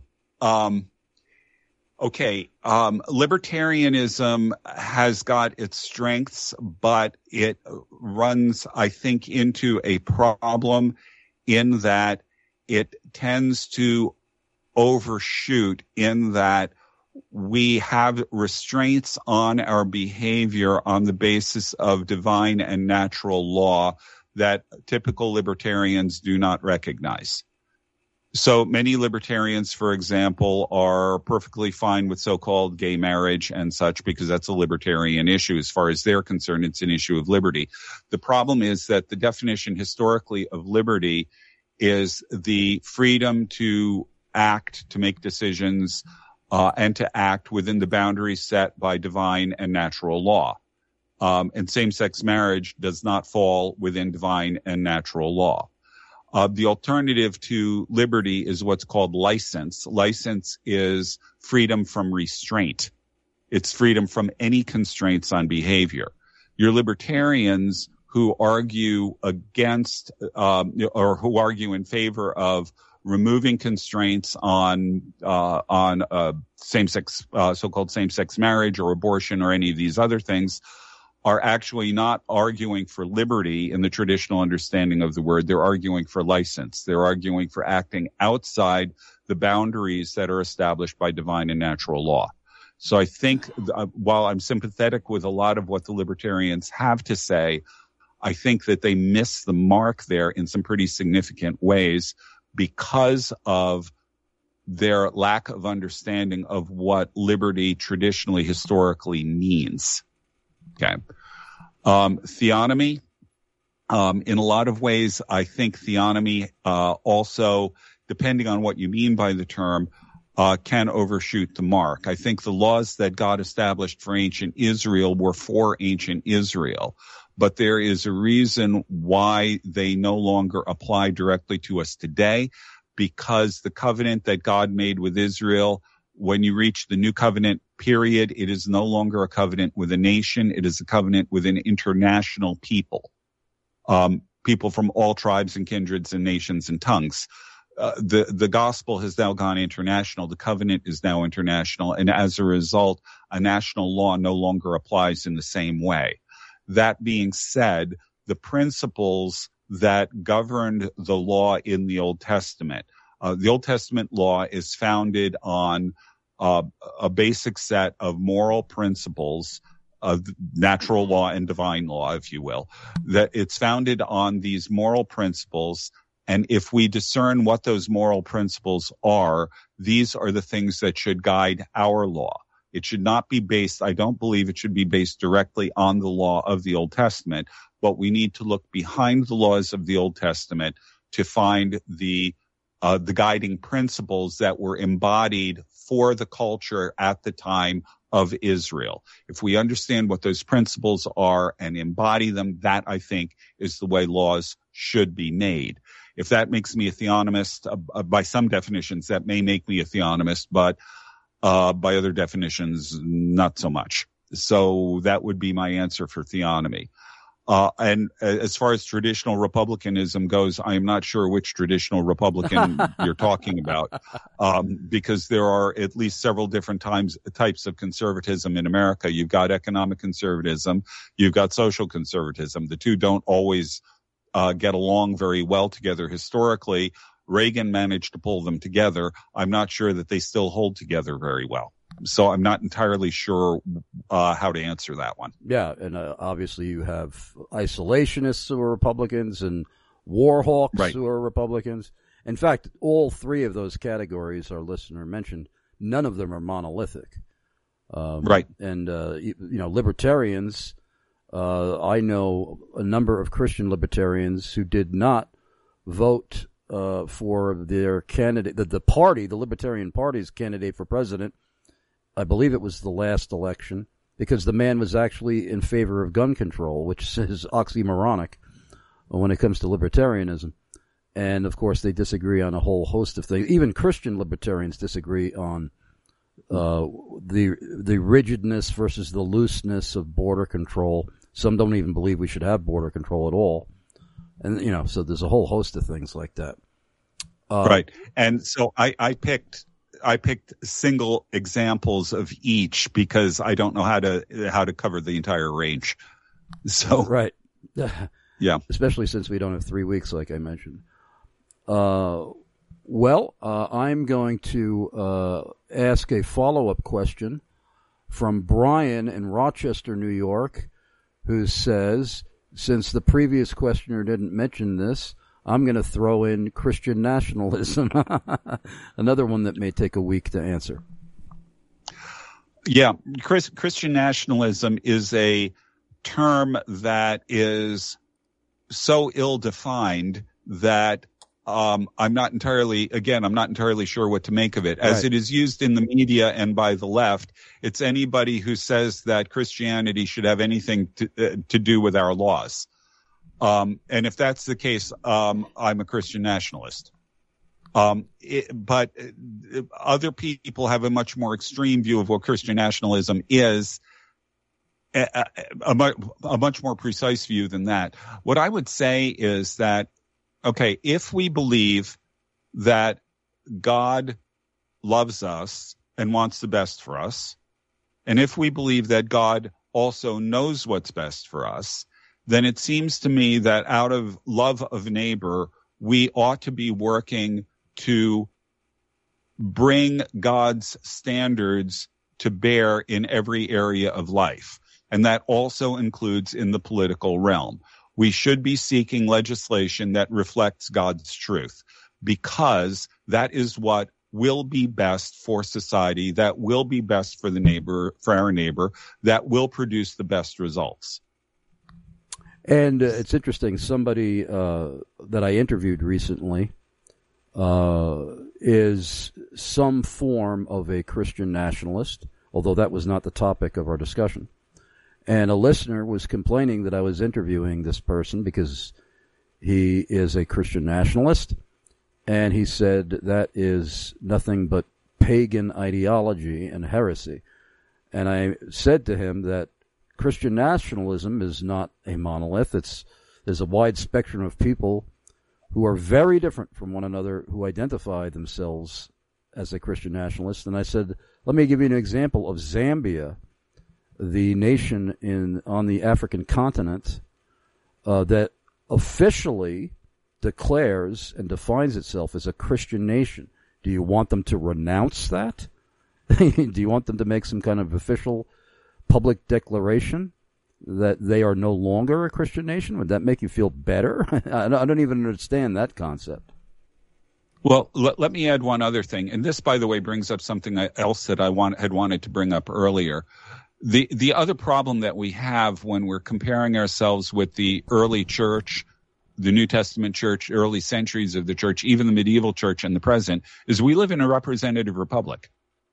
Okay. Libertarianism has got its strengths, but it runs, I think, into a problem in that it tends to overshoot, in that we have restraints on our behavior on the basis of divine and natural law that typical libertarians do not recognize. So many libertarians, for example, are perfectly fine with so-called gay marriage and such, because that's a libertarian issue. As far as they're concerned, it's an issue of liberty. The problem is that the definition historically of liberty is the freedom to act, to make decisions, and to act within the boundaries set by divine and natural law. And same-sex marriage does not fall within divine and natural law. The alternative to liberty is what's called license. License is freedom from restraint. It's freedom from any constraints on behavior. Your libertarians who argue against or who argue in favor of removing constraints on same-sex, so-called same-sex marriage or abortion or any of these other things, are actually not arguing for liberty in the traditional understanding of the word. They're arguing for license. They're arguing for acting outside the boundaries that are established by divine and natural law. So I think while I'm sympathetic with a lot of what the libertarians have to say, I think that they miss the mark there in some pretty significant ways because of their lack of understanding of what liberty traditionally, historically means. Okay. Theonomy. In a lot of ways, I think theonomy also, depending on what you mean by the term, can overshoot the mark. I think the laws that God established for ancient Israel were for ancient Israel, but there is a reason why they no longer apply directly to us today, because the covenant that God made with Israel, when you reach the new covenant period, it is no longer a covenant with a nation. It is a covenant with an international people, people from all tribes and kindreds and nations and tongues. The gospel has now gone international. The covenant is now international. And as a result, a national law no longer applies in the same way. That being said, the principles that governed the law in the Old Testament, the Old Testament law is founded on a basic set of moral principles of natural law and divine law, if you will, that it's founded on these moral principles. And if we discern what those moral principles are, these are the things that should guide our law. It should not be based, I don't believe it should be based directly on the law of the Old Testament, but we need to look behind the laws of the Old Testament to find the guiding principles that were embodied for the culture at the time of Israel. If we understand what those principles are and embody them, that I think is the way laws should be made. If that makes me a theonomist, by some definitions, that may make me a theonomist, but by other definitions, not so much. So that would be my answer for theonomy. And as far as traditional republicanism goes, I am not sure which traditional Republican you're talking about, because there are at least several different types of conservatism in America. You've got economic conservatism, you've got social conservatism. The two don't always get along very well together historically. Reagan managed to pull them together. I'm not sure that they still hold together very well. So I'm not entirely sure how to answer that one. Yeah, and obviously you have isolationists who are Republicans and war hawks who are Republicans. In fact, all three of those categories our listener mentioned, none of them are monolithic. And, libertarians, I know a number of Christian libertarians who did not vote for their candidate, the party, the Libertarian Party's candidate for president. I believe it was the last election, because the man was actually in favor of gun control, which is oxymoronic when it comes to libertarianism. And, of course, they disagree on a whole host of things. Even Christian libertarians disagree on the rigidness versus the looseness of border control. Some don't even believe we should have border control at all. And, so there's a whole host of things like that. Right. And so I picked single examples of each because I don't know how to cover the entire range. So right. Yeah. Especially since we don't have 3 weeks, like I mentioned. I'm going to ask a follow-up question from Brian in Rochester, New York, who says, since the previous questioner didn't mention this, I'm going to throw in Christian nationalism, another one that may take a week to answer. Yeah, Christian nationalism is a term that is so ill-defined that I'm not entirely sure what to make of it. As it is used in the media and by the left, it's anybody who says that Christianity should have anything to do with our laws. And if that's the case, I'm a Christian nationalist. But other people have a much more extreme view of what Christian nationalism is. a much more precise view than that. What I would say is that, okay, if we believe that God loves us and wants the best for us, and if we believe that God also knows what's best for us, then it seems to me that out of love of neighbor, we ought to be working to bring God's standards to bear in every area of life. And that also includes in the political realm. We should be seeking legislation that reflects God's truth, because that is what will be best for society, that will be best for the neighbor, for our neighbor, that will produce the best results. And it's interesting, somebody that I interviewed recently is some form of a Christian nationalist, although that was not the topic of our discussion. And a listener was complaining that I was interviewing this person because he is a Christian nationalist, and he said that is nothing but pagan ideology and heresy. And I said to him that Christian nationalism is not a monolith. There's a wide spectrum of people who are very different from one another who identify themselves as a Christian nationalist. And I said, let me give you an example of Zambia, the nation on the African continent that officially declares and defines itself as a Christian nation. Do you want them to renounce that? Do you want them to make some kind of official public declaration that they are no longer a Christian nation? Would that make you feel better? I don't even understand that concept. Well, let me add one other thing. And this, by the way, brings up something else that I had wanted to bring up earlier. The other problem that we have when we're comparing ourselves with the early church, the New Testament church, early centuries of the church, even the medieval church and the present, is we live in a representative republic.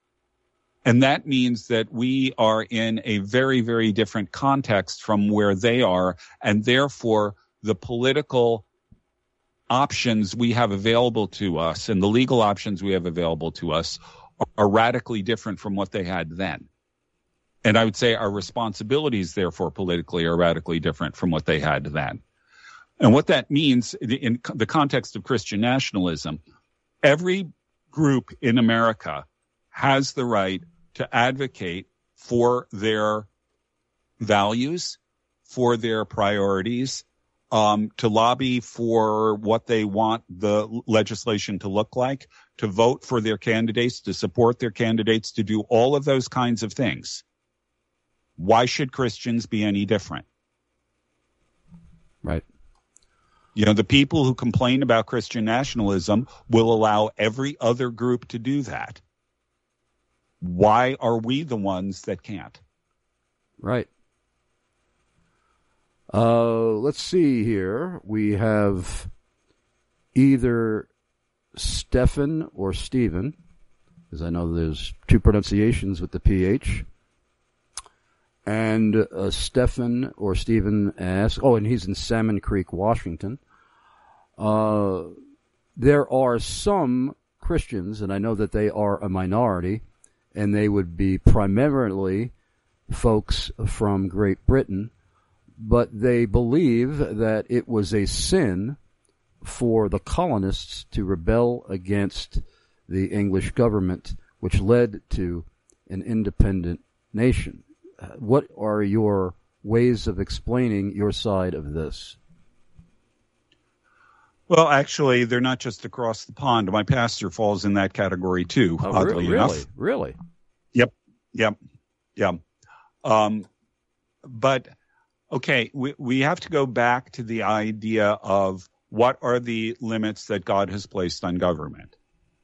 And that means that we are in a very, very different context from where they are, and therefore the political options we have available to us and the legal options we have available to us are radically different from what they had then. And I would say our responsibilities, therefore, politically are radically different from what they had then. And what that means in the context of Christian nationalism, every group in America has the right to advocate for their values, for their priorities, to lobby for what they want the legislation to look like, to vote for their candidates, to support their candidates, to do all of those kinds of things. Why should Christians be any different? Right. You know, the people who complain about Christian nationalism will allow every other group to do that. Why are we the ones that can't? Right. Let's see here. We have either Stephen or Stephen, because I know there's two pronunciations with the PH. And Stephen or Stephen asks, and he's in Salmon Creek, Washington. There are some Christians, and I know that they are a minority, and they would be primarily folks from Great Britain, but they believe that it was a sin for the colonists to rebel against the English government, which led to an independent nation. What are your ways of explaining your side of this? Well, actually, they're not just across the pond. My pastor falls in that category too, oddly enough. Really? Yep. But, okay, we have to go back to the idea of what are the limits that God has placed on government.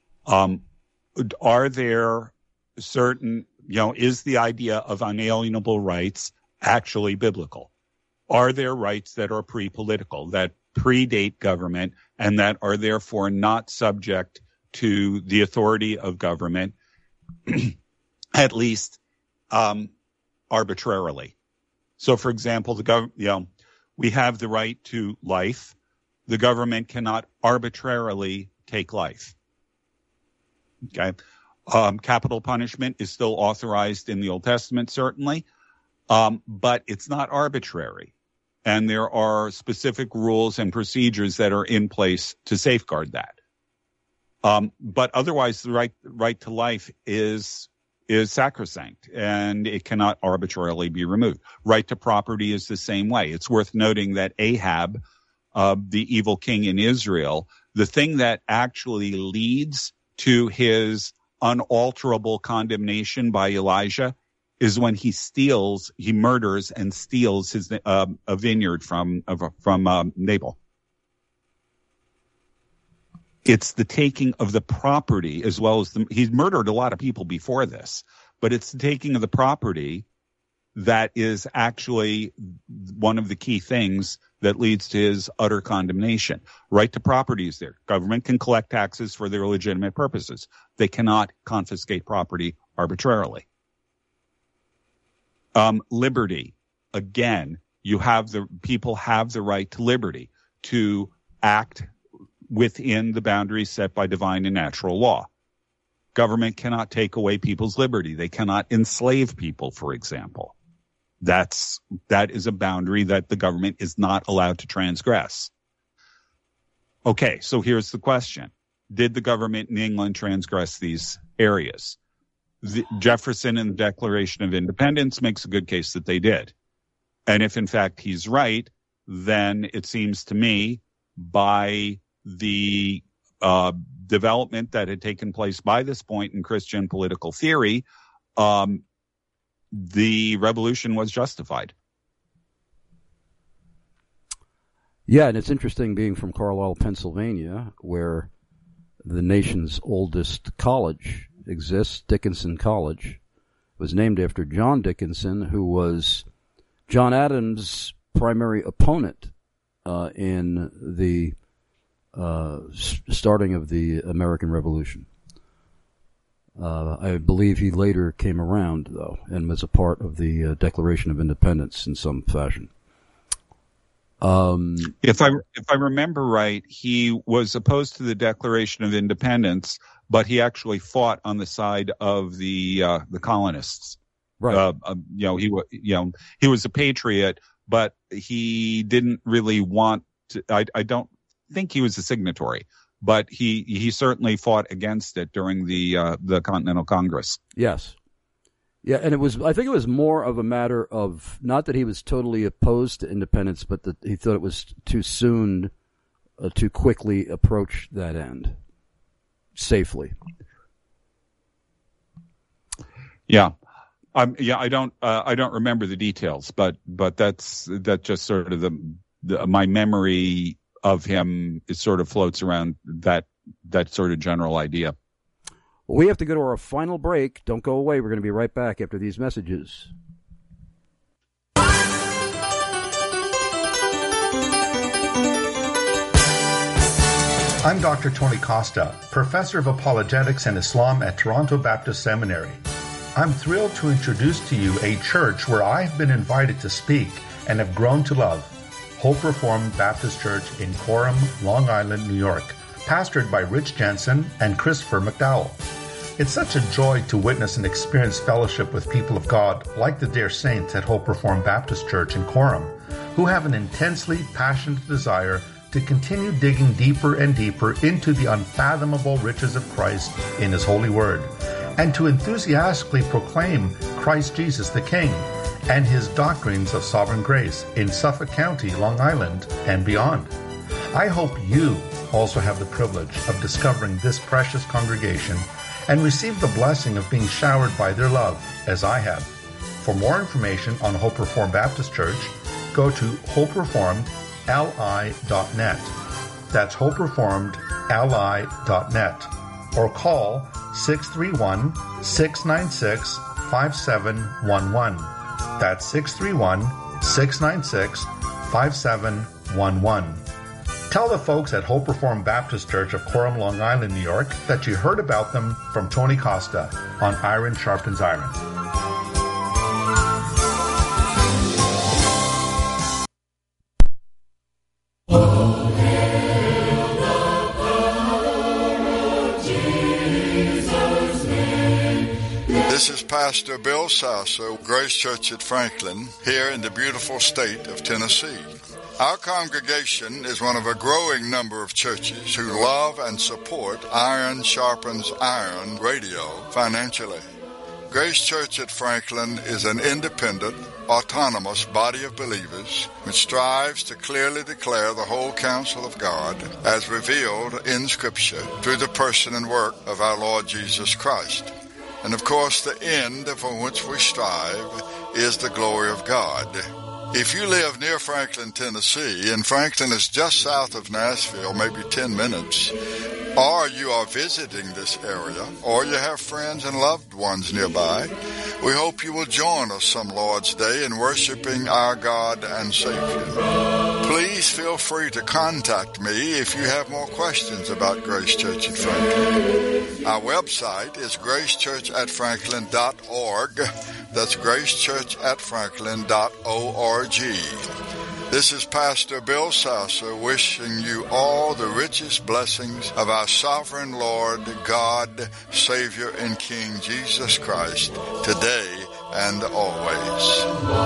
Are there certain, is the idea of unalienable rights actually biblical? Are there rights that are pre-political, that predate government, and that are therefore not subject to the authority of government, at least arbitrarily? So, for example, we have the right to life. The government cannot arbitrarily take life. Okay. Capital punishment is still authorized in the Old Testament, certainly. But it's not arbitrary. And there are specific rules and procedures that are in place to safeguard that. But otherwise, the right to life is sacrosanct, and it cannot arbitrarily be removed. Right to property is the same way. It's worth noting that Ahab, the evil king in Israel, the thing that actually leads to his unalterable condemnation by Elijah is when he murders and steals a vineyard from Nabal. It's the taking of the property as well as he's murdered a lot of people before this, but it's the taking of the property that is actually one of the key things that leads to his utter condemnation. Right to property is there. Government can collect taxes for their legitimate purposes. They cannot confiscate property arbitrarily. Liberty. Again, people have the right to liberty to act within the boundaries set by divine and natural law. Government cannot take away people's liberty. They cannot enslave people, for example. That is a boundary that the government is not allowed to transgress. Okay, so here's the question. Did the government in England transgress these areas? Jefferson in the Declaration of Independence makes a good case that they did. And if in fact he's right, then it seems to me by the development that had taken place by this point in Christian political theory, the revolution was justified. Yeah, and it's interesting being from Carlisle, Pennsylvania, where the nation's oldest college exists, Dickinson College. It was named after John Dickinson, who was John Adams' primary opponent in the starting of the American Revolution. I believe he later came around, though, and was a part of the Declaration of Independence in some fashion. If I remember right, he was opposed to the Declaration of Independence, but he actually fought on the side of the colonists. Right. He was a patriot, but he didn't really want to. I don't think he was a signatory, but he certainly fought against it during the Continental Congress. Yes. Yeah, and I think it was more of a matter of not that he was totally opposed to independence, but that he thought it was too soon to quickly approach that end safely. Yeah. I don't remember the details, but that's just sort of my memory of him. It sort of floats around that sort of general idea. Well, we have to go to our final break. Don't go away. We're going to be right back after these messages. I'm Dr. Tony Costa, Professor of Apologetics and Islam at Toronto Baptist Seminary. I'm thrilled to introduce to you a church where I've been invited to speak and have grown to love, Hope Reformed Baptist Church in Coram, Long Island, New York, pastored by Rich Jensen and Christopher McDowell. It's such a joy to witness and experience fellowship with people of God like the dear saints at Hope Reformed Baptist Church in Coram, who have an intensely passionate desire to continue digging deeper and deeper into the unfathomable riches of Christ in His holy word, and to enthusiastically proclaim Christ Jesus the King and His doctrines of sovereign grace in Suffolk County, Long Island, and beyond. I hope you also have the privilege of discovering this precious congregation and receive the blessing of being showered by their love, as I have. For more information on Hope Reformed Baptist Church, go to hopereformedli.net. That's hopereformedli.net. Or call 631-696-5711. That's 631-696-5711. Tell the folks at Hope Reformed Baptist Church of Coram, Long Island, New York, that you heard about them from Tony Costa on Iron Sharpens Iron. This This is Pastor Bill Sasser, Grace Church at Franklin, here in the beautiful state of Tennessee. Our congregation is one of a growing number of churches who love and support Iron Sharpens Iron radio financially. Grace Church at Franklin is an independent, autonomous body of believers which strives to clearly declare the whole counsel of God as revealed in Scripture through the person and work of our Lord Jesus Christ. And of course, the end for which we strive is the glory of God. If you live near Franklin, Tennessee, and Franklin is just south of Nashville, maybe 10 minutes, or you are visiting this area, or you have friends and loved ones nearby, we hope you will join us some Lord's Day in worshiping our God and Savior. Please feel free to contact me if you have more questions about Grace Church at Franklin. Our website is gracechurchatfranklin.org. That's gracechurchatfranklin.org. This is Pastor Bill Sasser wishing you all the richest blessings of our sovereign Lord, God, Savior, and King Jesus Christ, today and always.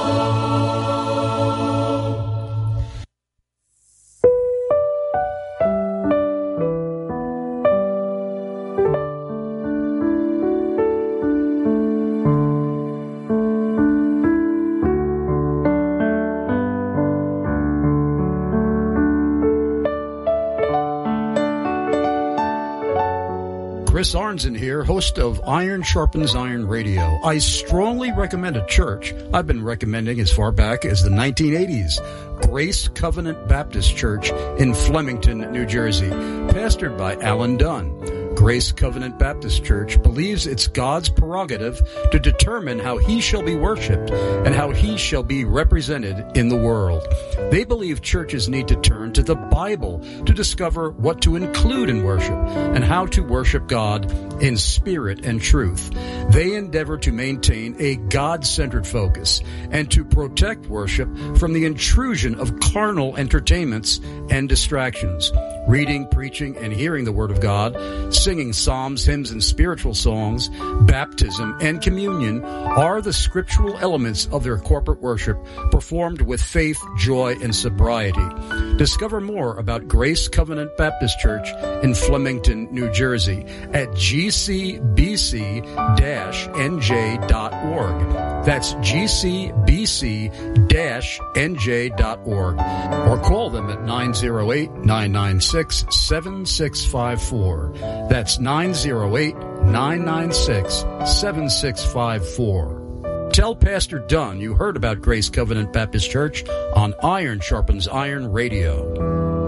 Chris Arnzen here, host of Iron Sharpens Iron Radio. I strongly recommend a church I've been recommending as far back as the 1980s. Grace Covenant Baptist Church in Flemington, New Jersey, pastored by Alan Dunn. Grace Covenant Baptist Church believes it's God's prerogative to determine how he shall be worshiped and how he shall be represented in the world. They believe churches need to turn to the Bible to discover what to include in worship and how to worship God in spirit and truth. They endeavor to maintain a God-centered focus and to protect worship from the intrusion of carnal entertainments and distractions. Reading, preaching, and hearing the Word of God, singing psalms, hymns, and spiritual songs, baptism, and communion are the scriptural elements of their corporate worship performed with faith, joy, and sobriety. Discover more about Grace Covenant Baptist Church in Flemington, New Jersey at gcbc-nj.org. That's gcbc-nj.org. Or call them at 908-996-7654. That's 908-996-7654. Tell Pastor Dunn you heard about Grace Covenant Baptist Church on Iron Sharpens Iron Radio.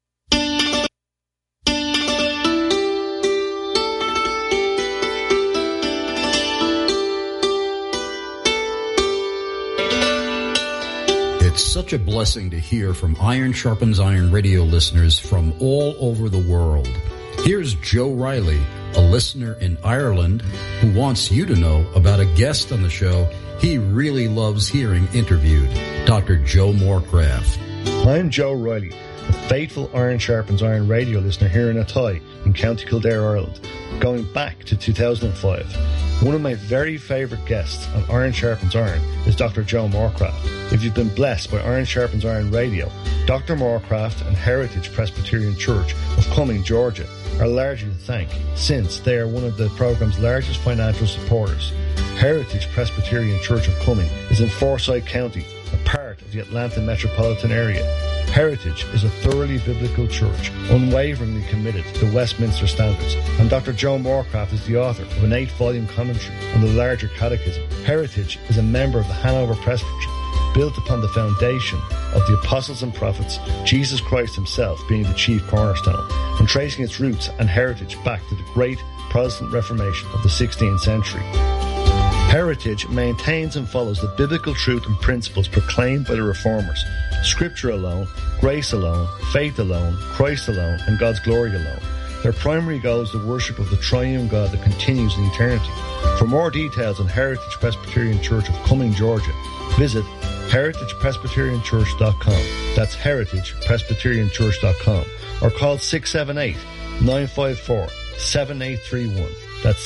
It's such a blessing to hear from Iron Sharpens Iron Radio listeners from all over the world. Here's Joe Riley, a listener in Ireland, who wants you to know about a guest on the show he really loves hearing interviewed, Dr. Joe Morecraft. I'm Joe Riley, a faithful Iron Sharpens Iron Radio listener here in Athy in County Kildare, Ireland, going back to 2005. One of my very favourite guests on Iron Sharpens Iron is Dr. Joe Morecraft. If you've been blessed by Iron Sharpens Iron Radio, Dr. Morecraft and Heritage Presbyterian Church of Cumming, Georgia, are largely to thank, since they are one of the programme's largest financial supporters. Heritage Presbyterian Church of Cumming is in Forsyth County, a part of the Atlanta metropolitan area. Heritage is a thoroughly biblical church, unwaveringly committed to Westminster standards, and Dr. Joe Morecraft is the author of an 8-volume commentary on the larger catechism. Heritage is a member of the Hanover Presbytery, built upon the foundation of the apostles and prophets, Jesus Christ himself being the chief cornerstone, and tracing its roots and heritage back to the great Protestant Reformation of the 16th century. Heritage maintains and follows the biblical truth and principles proclaimed by the Reformers: Scripture alone, grace alone, faith alone, Christ alone, and God's glory alone. Their primary goal is the worship of the triune God that continues in eternity. For more details on Heritage Presbyterian Church of Cumming, Georgia, visit heritagepresbyterianchurch.com. That's heritagepresbyterianchurch.com. Or call 678-954 678-954-7831. That's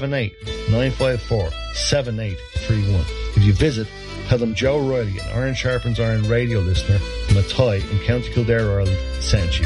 678-954-7831. If you visit, tell them Joe Riley, an Iron Sharpens Iron radio listener from Athy in County Kildare, Ireland, sent you.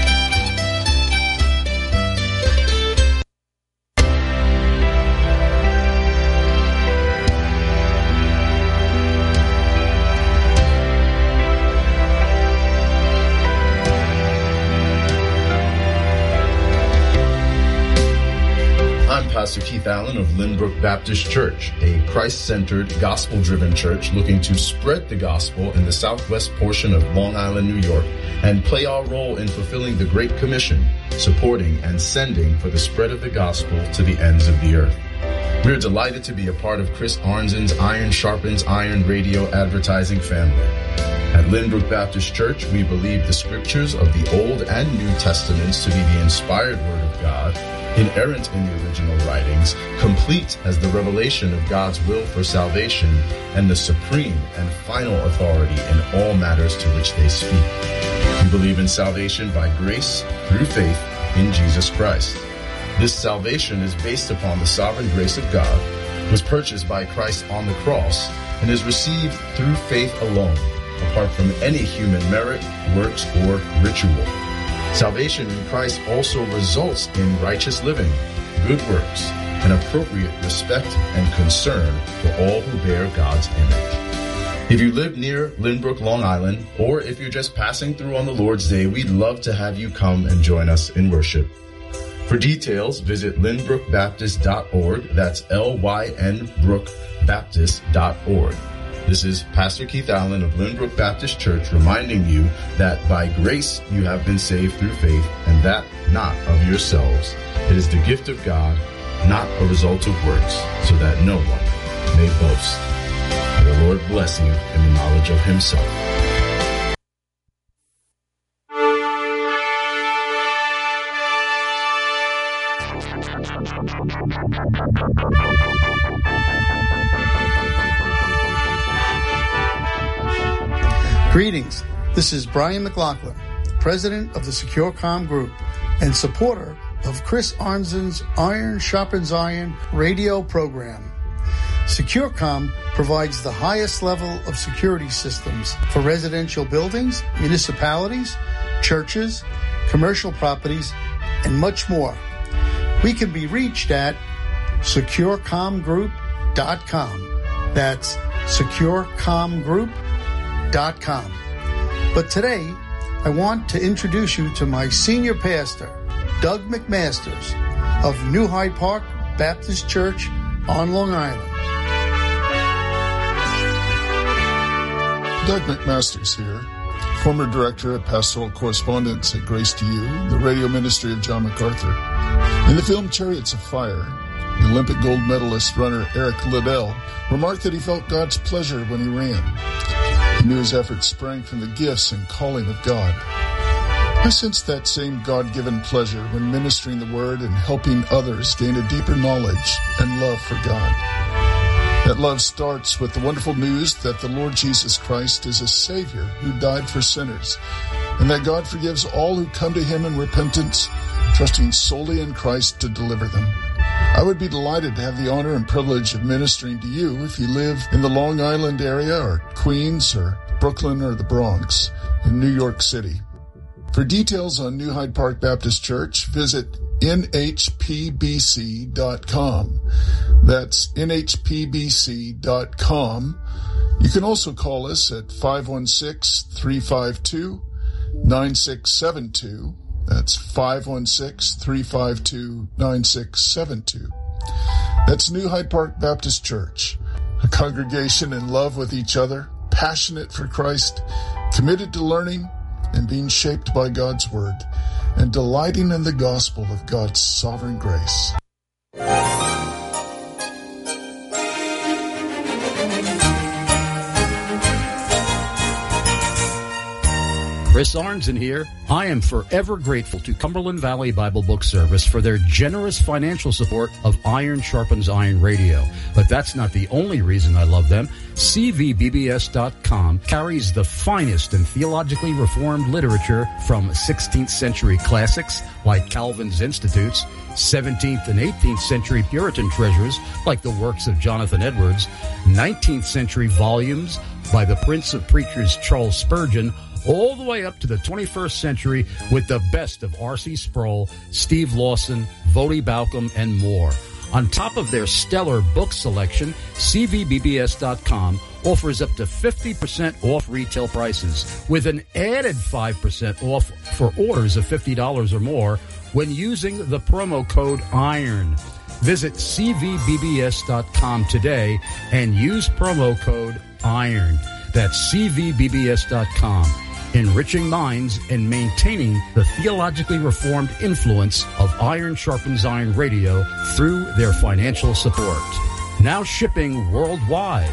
Pastor Keith Allen of Lynbrook Baptist Church, a Christ-centered, gospel-driven church looking to spread the gospel in the southwest portion of Long Island, New York, and play our role in fulfilling the Great Commission, supporting and sending for the spread of the gospel to the ends of the earth. We are delighted to be a part of Chris Arnzen's Iron Sharpens Iron radio advertising family. At Lynbrook Baptist Church, we believe the scriptures of the Old and New Testaments to be the inspired Word of God, inerrant in the original writings, complete as the revelation of God's will for salvation, and the supreme and final authority in all matters to which they speak. We believe in salvation by grace through faith in Jesus Christ. This salvation is based upon the sovereign grace of God, was purchased by Christ on the cross, and is received through faith alone, apart from any human merit, works, or ritual. Salvation in Christ also results in righteous living, good works, and appropriate respect and concern for all who bear God's image. If you live near Lynbrook, Long Island, or if you're just passing through on the Lord's Day, we'd love to have you come and join us in worship. For details, visit lynbrookbaptist.org. That's lynbrookbaptist.org. This is Pastor Keith Allen of Lynbrook Baptist Church reminding you that by grace you have been saved through faith, and that not of yourselves. It is the gift of God, not a result of works, so that no one may boast. May the Lord bless you in the knowledge of Himself. Greetings. This is Brian McLaughlin, president of the SecureCom Group and supporter of Chris Arnzen's Iron Sharpens Iron radio program. SecureCom provides the highest level of security systems for residential buildings, municipalities, churches, commercial properties, and much more. We can be reached at securecomgroup.com. That's securecomgroup.com. But today, I want to introduce you to my senior pastor, Doug McMasters of New Hyde Park Baptist Church on Long Island. Doug McMasters here, former director of pastoral correspondence at Grace to You, the radio ministry of John MacArthur. In the film Chariots of Fire, the Olympic gold medalist runner Eric Liddell remarked that he felt God's pleasure when he ran. He knew his efforts sprang from the gifts and calling of God. I sensed that same God-given pleasure when ministering the Word and helping others gain a deeper knowledge and love for God. That love starts with the wonderful news that the Lord Jesus Christ is a Savior who died for sinners, and that God forgives all who come to Him in repentance, trusting solely in Christ to deliver them. I would be delighted to have the honor and privilege of ministering to you if you live in the Long Island area or Queens or Brooklyn or the Bronx in New York City. For details on New Hyde Park Baptist Church, visit nhpbc.com. That's nhpbc.com. You can also call us at 516-352-9672. That's 516-352-9672. That's New Hyde Park Baptist Church, a congregation in love with each other, passionate for Christ, committed to learning and being shaped by God's Word, and delighting in the gospel of God's sovereign grace. Chris Arnzen here. I am forever grateful to Cumberland Valley Bible Book Service for their generous financial support of Iron Sharpens Iron Radio. But that's not the only reason I love them. CVBBS.com carries the finest and theologically reformed literature from 16th century classics like Calvin's Institutes, 17th and 18th century Puritan treasures like the works of Jonathan Edwards, 19th century volumes by the Prince of Preachers Charles Spurgeon, all the way up to the 21st century with the best of R.C. Sproul, Steve Lawson, Voddie Baucham, and more. On top of their stellar book selection, CVBBS.com offers up to 50% off retail prices with an added 5% off for orders of $50 or more when using the promo code IRON. Visit CVBBS.com today and use promo code IRON. That's CVBBS.com. Enriching minds and maintaining the theologically reformed influence of Iron Sharpens Iron Radio through their financial support. Now shipping worldwide.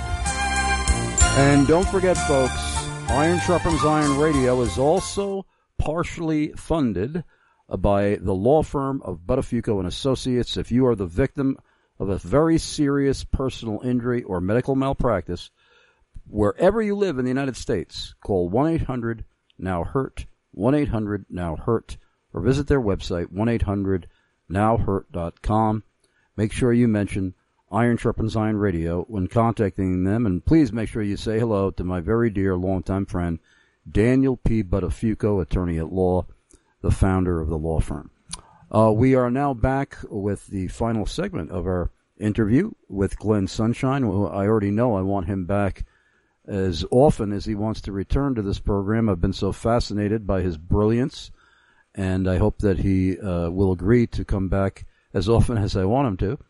And don't forget, folks, Iron Sharpens Iron Radio is also partially funded by the law firm of Buttafuoco and Associates. If you are the victim of a very serious personal injury or medical malpractice, wherever you live in the United States, call 1-800-NOW-HURT, 1-800-NOW-HURT, or visit their website, 1-800-NOW-HURT.com. Make sure you mention Iron Sharpens Iron Radio when contacting them, and please make sure you say hello to my very dear longtime friend, Daniel P. Buttafuoco, attorney at law, the founder of the law firm. We are now back with the final segment of our interview with Glenn Sunshine. I already know I want him back as often as he wants to return to this program. I've been so fascinated by his brilliance, and I hope that he will agree to come back as often as I want him to.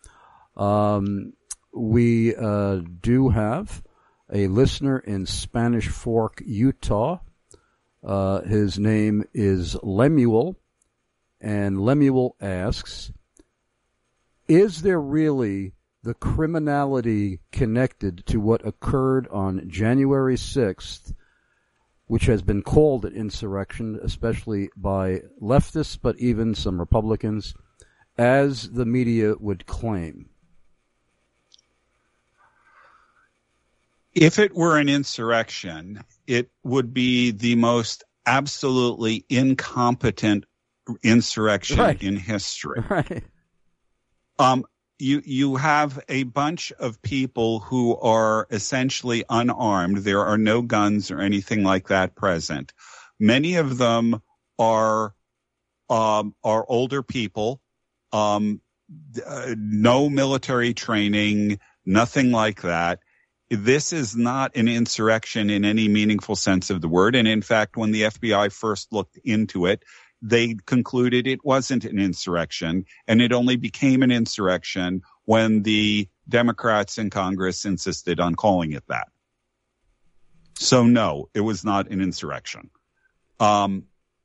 We do have a listener in Spanish Fork, Utah. His name is Lemuel, and Lemuel asks, is there really the criminality connected to what occurred on January 6th, which has been called an insurrection, especially by leftists, but even some Republicans, as the media would claim? If it were an insurrection, it would be the most absolutely incompetent insurrection in history. Right. You have a bunch of people who are essentially unarmed. There are no guns or anything like that present. Many of them are older people, no military training, nothing like that. This is not an insurrection in any meaningful sense of the word. And in fact, when the FBI first looked into it, they concluded it wasn't an insurrection, and it only became an insurrection when the Democrats in Congress insisted on calling it that. So no, it was not an insurrection. A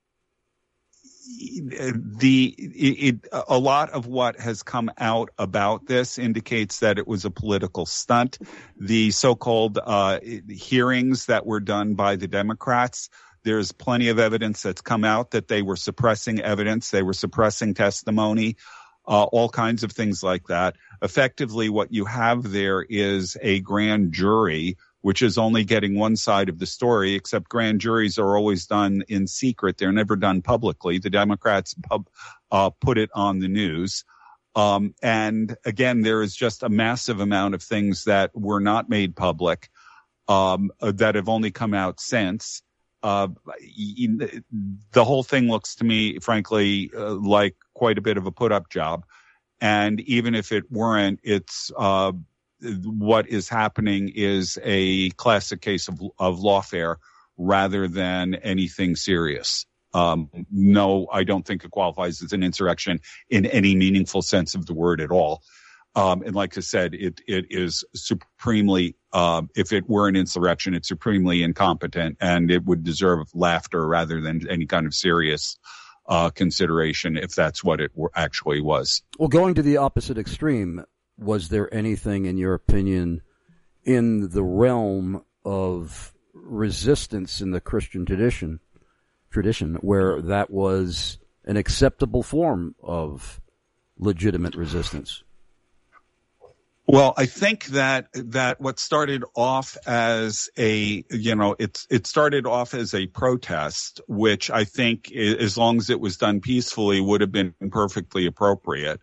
lot of what has come out about this indicates that it was a political stunt. The so-called hearings that were done by the Democrats, there's plenty of evidence that's come out that they were suppressing evidence, they were suppressing testimony, all kinds of things like that. Effectively, what you have there is a grand jury, which is only getting one side of the story, except grand juries are always done in secret. They're never done publicly. The Democrats put it on the news. And again, there is just a massive amount of things that were not made public that have only come out since. The whole thing looks to me, frankly, like quite a bit of a put-up job. And even if it weren't, it's what is happening is a classic case of lawfare rather than anything serious. No, I don't think it qualifies as an insurrection in any meaningful sense of the word at all. And like I said, it is supremely, if it were an insurrection, it's supremely incompetent, and it would deserve laughter rather than any kind of serious consideration if that's what it actually was. Well, going to the opposite extreme, was there anything, in your opinion, in the realm of resistance in the Christian tradition tradition where that was an acceptable form of legitimate resistance? Well, I think that what started off as it started off as a protest, which I think, as long as it was done peacefully, would have been perfectly appropriate.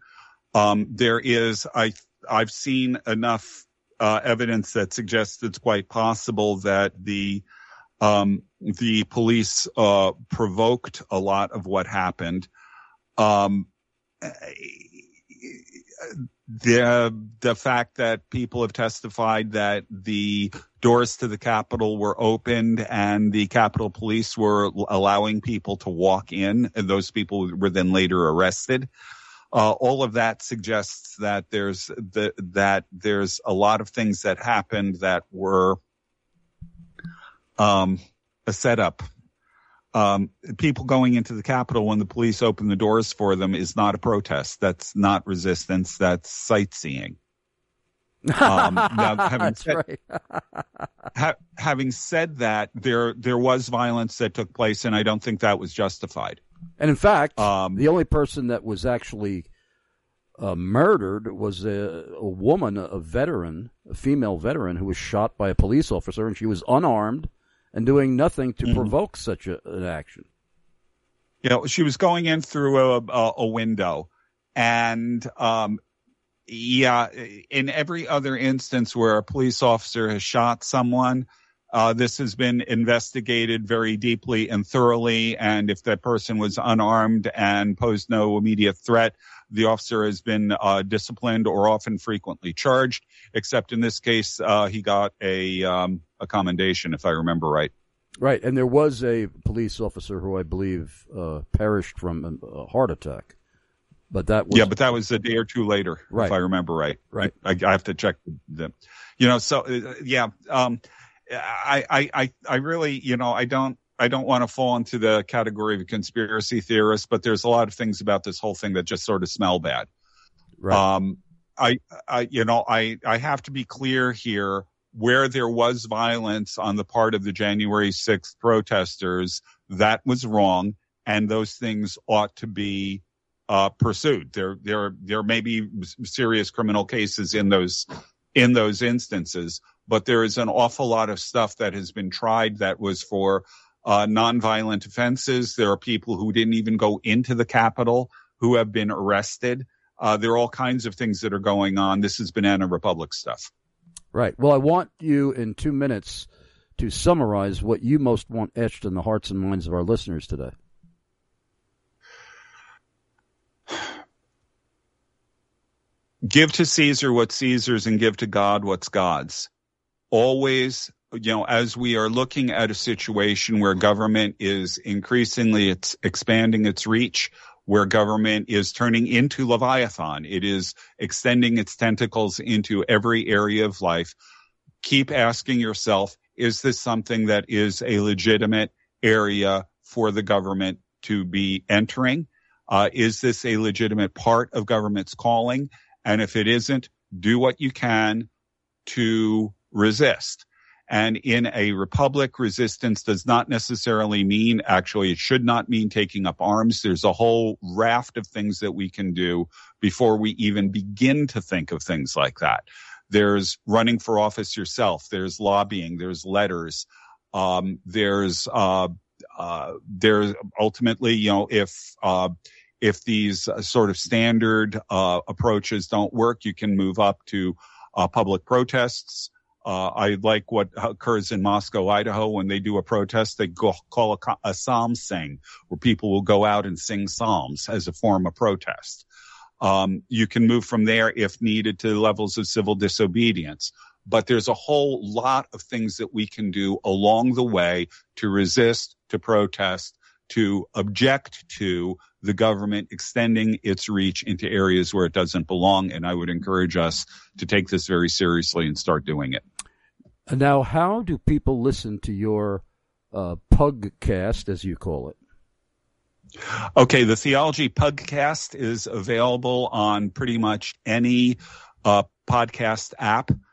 I've seen enough evidence that suggests it's quite possible that the police provoked a lot of what happened. The fact that people have testified that the doors to the Capitol were opened and the Capitol Police were allowing people to walk in, and those people were then later arrested. All of that suggests that there's a lot of things that happened that were a setup. People going into the Capitol when the police open the doors for them is not a protest. That's not resistance. That's sightseeing. Having said that, there was violence that took place, and I don't think that was justified. And in fact, the only person that was actually murdered was a woman, a female veteran, who was shot by a police officer, and she was unarmed and doing nothing to provoke such an action. She was going in through a window, and in every other instance where a police officer has shot someone, this has been investigated very deeply and thoroughly, and if that person was unarmed and posed no immediate threat, the officer has been disciplined or often frequently charged, except in this case, he got a commendation, if I remember right. Right, and there was a police officer who I believe perished from a heart attack. But that was a day or two later, right, if I remember right. Right. I have to check them. I really, I don't want to fall into the category of a conspiracy theorist, but there's a lot of things about this whole thing that just sort of smell bad. Right. I have to be clear here. Where there was violence on the part of the January 6th protesters, that was wrong, and those things ought to be pursued. There may be serious criminal cases in those instances, but there is an awful lot of stuff that has been tried that was for nonviolent offenses. There are people who didn't even go into the Capitol who have been arrested. There are all kinds of things that are going on. This is Banana Republic stuff. Right. Well, I want you in 2 minutes to summarize what you most want etched in the hearts and minds of our listeners today. Give to Caesar what's Caesar's and give to God what's God's. Always, as we are looking at a situation where government is increasingly expanding its reach, where government is turning into Leviathan, it is extending its tentacles into every area of life. Keep asking yourself, is this something that is a legitimate area for the government to be entering? Is this a legitimate part of government's calling? And if it isn't, do what you can to resist. And in a republic, resistance does not necessarily mean, actually, it should not mean taking up arms. There's a whole raft of things that we can do before we even begin to think of things like that. There's running for office yourself. There's lobbying. There's letters. There's ultimately, if these sort of standard approaches don't work, you can move up to public protests. I like what occurs in Moscow, Idaho. When they do a protest, they call a psalm sing, where people will go out and sing psalms as a form of protest. You can move from there, if needed, to levels of civil disobedience. But there's a whole lot of things that we can do along the way to resist, to protest, to object to the government extending its reach into areas where it doesn't belong. And I would encourage us to take this very seriously and start doing it. Now, how do people listen to your Pugcast, as you call it? Okay, the Theology Pugcast is available on pretty much any podcast app.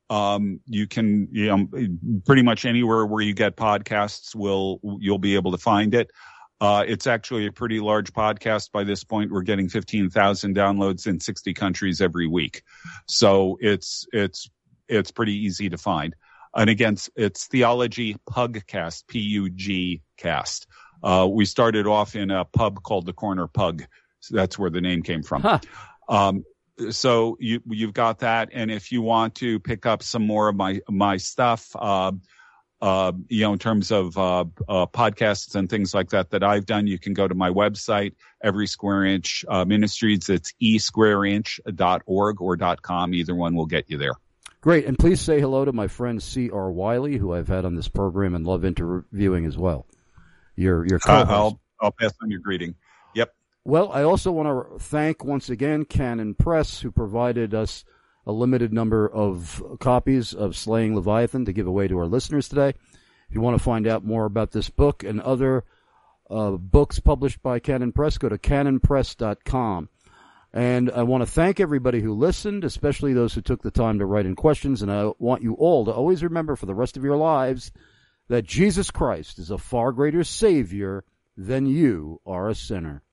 You can, pretty much anywhere where you get podcasts, you'll be able to find it. It's actually a pretty large podcast. By this point, we're getting 15,000 downloads in 60 countries every week. So it's pretty easy to find. And again, it's Theology Pugcast, P-U-G cast. We started off in a pub called the Corner Pug. So that's where the name came from. Huh. So you've got that. And if you want to pick up some more of my stuff, in terms of podcasts and things like that I've done, you can go to my website, Every Square Inch Ministries. It's esquareinch.org or .com. Either one will get you there. Great. And please say hello to my friend C.R. Wiley, who I've had on this program and love interviewing as well. Your co-host. I'll pass on your greeting. Yep. Well, I also want to thank once again Canon Press, who provided us a limited number of copies of Slaying Leviathan to give away to our listeners today. If you want to find out more about this book and other books published by Canon Press, go to canonpress.com. And I want to thank everybody who listened, especially those who took the time to write in questions. And I want you all to always remember for the rest of your lives that Jesus Christ is a far greater Savior than you are a sinner.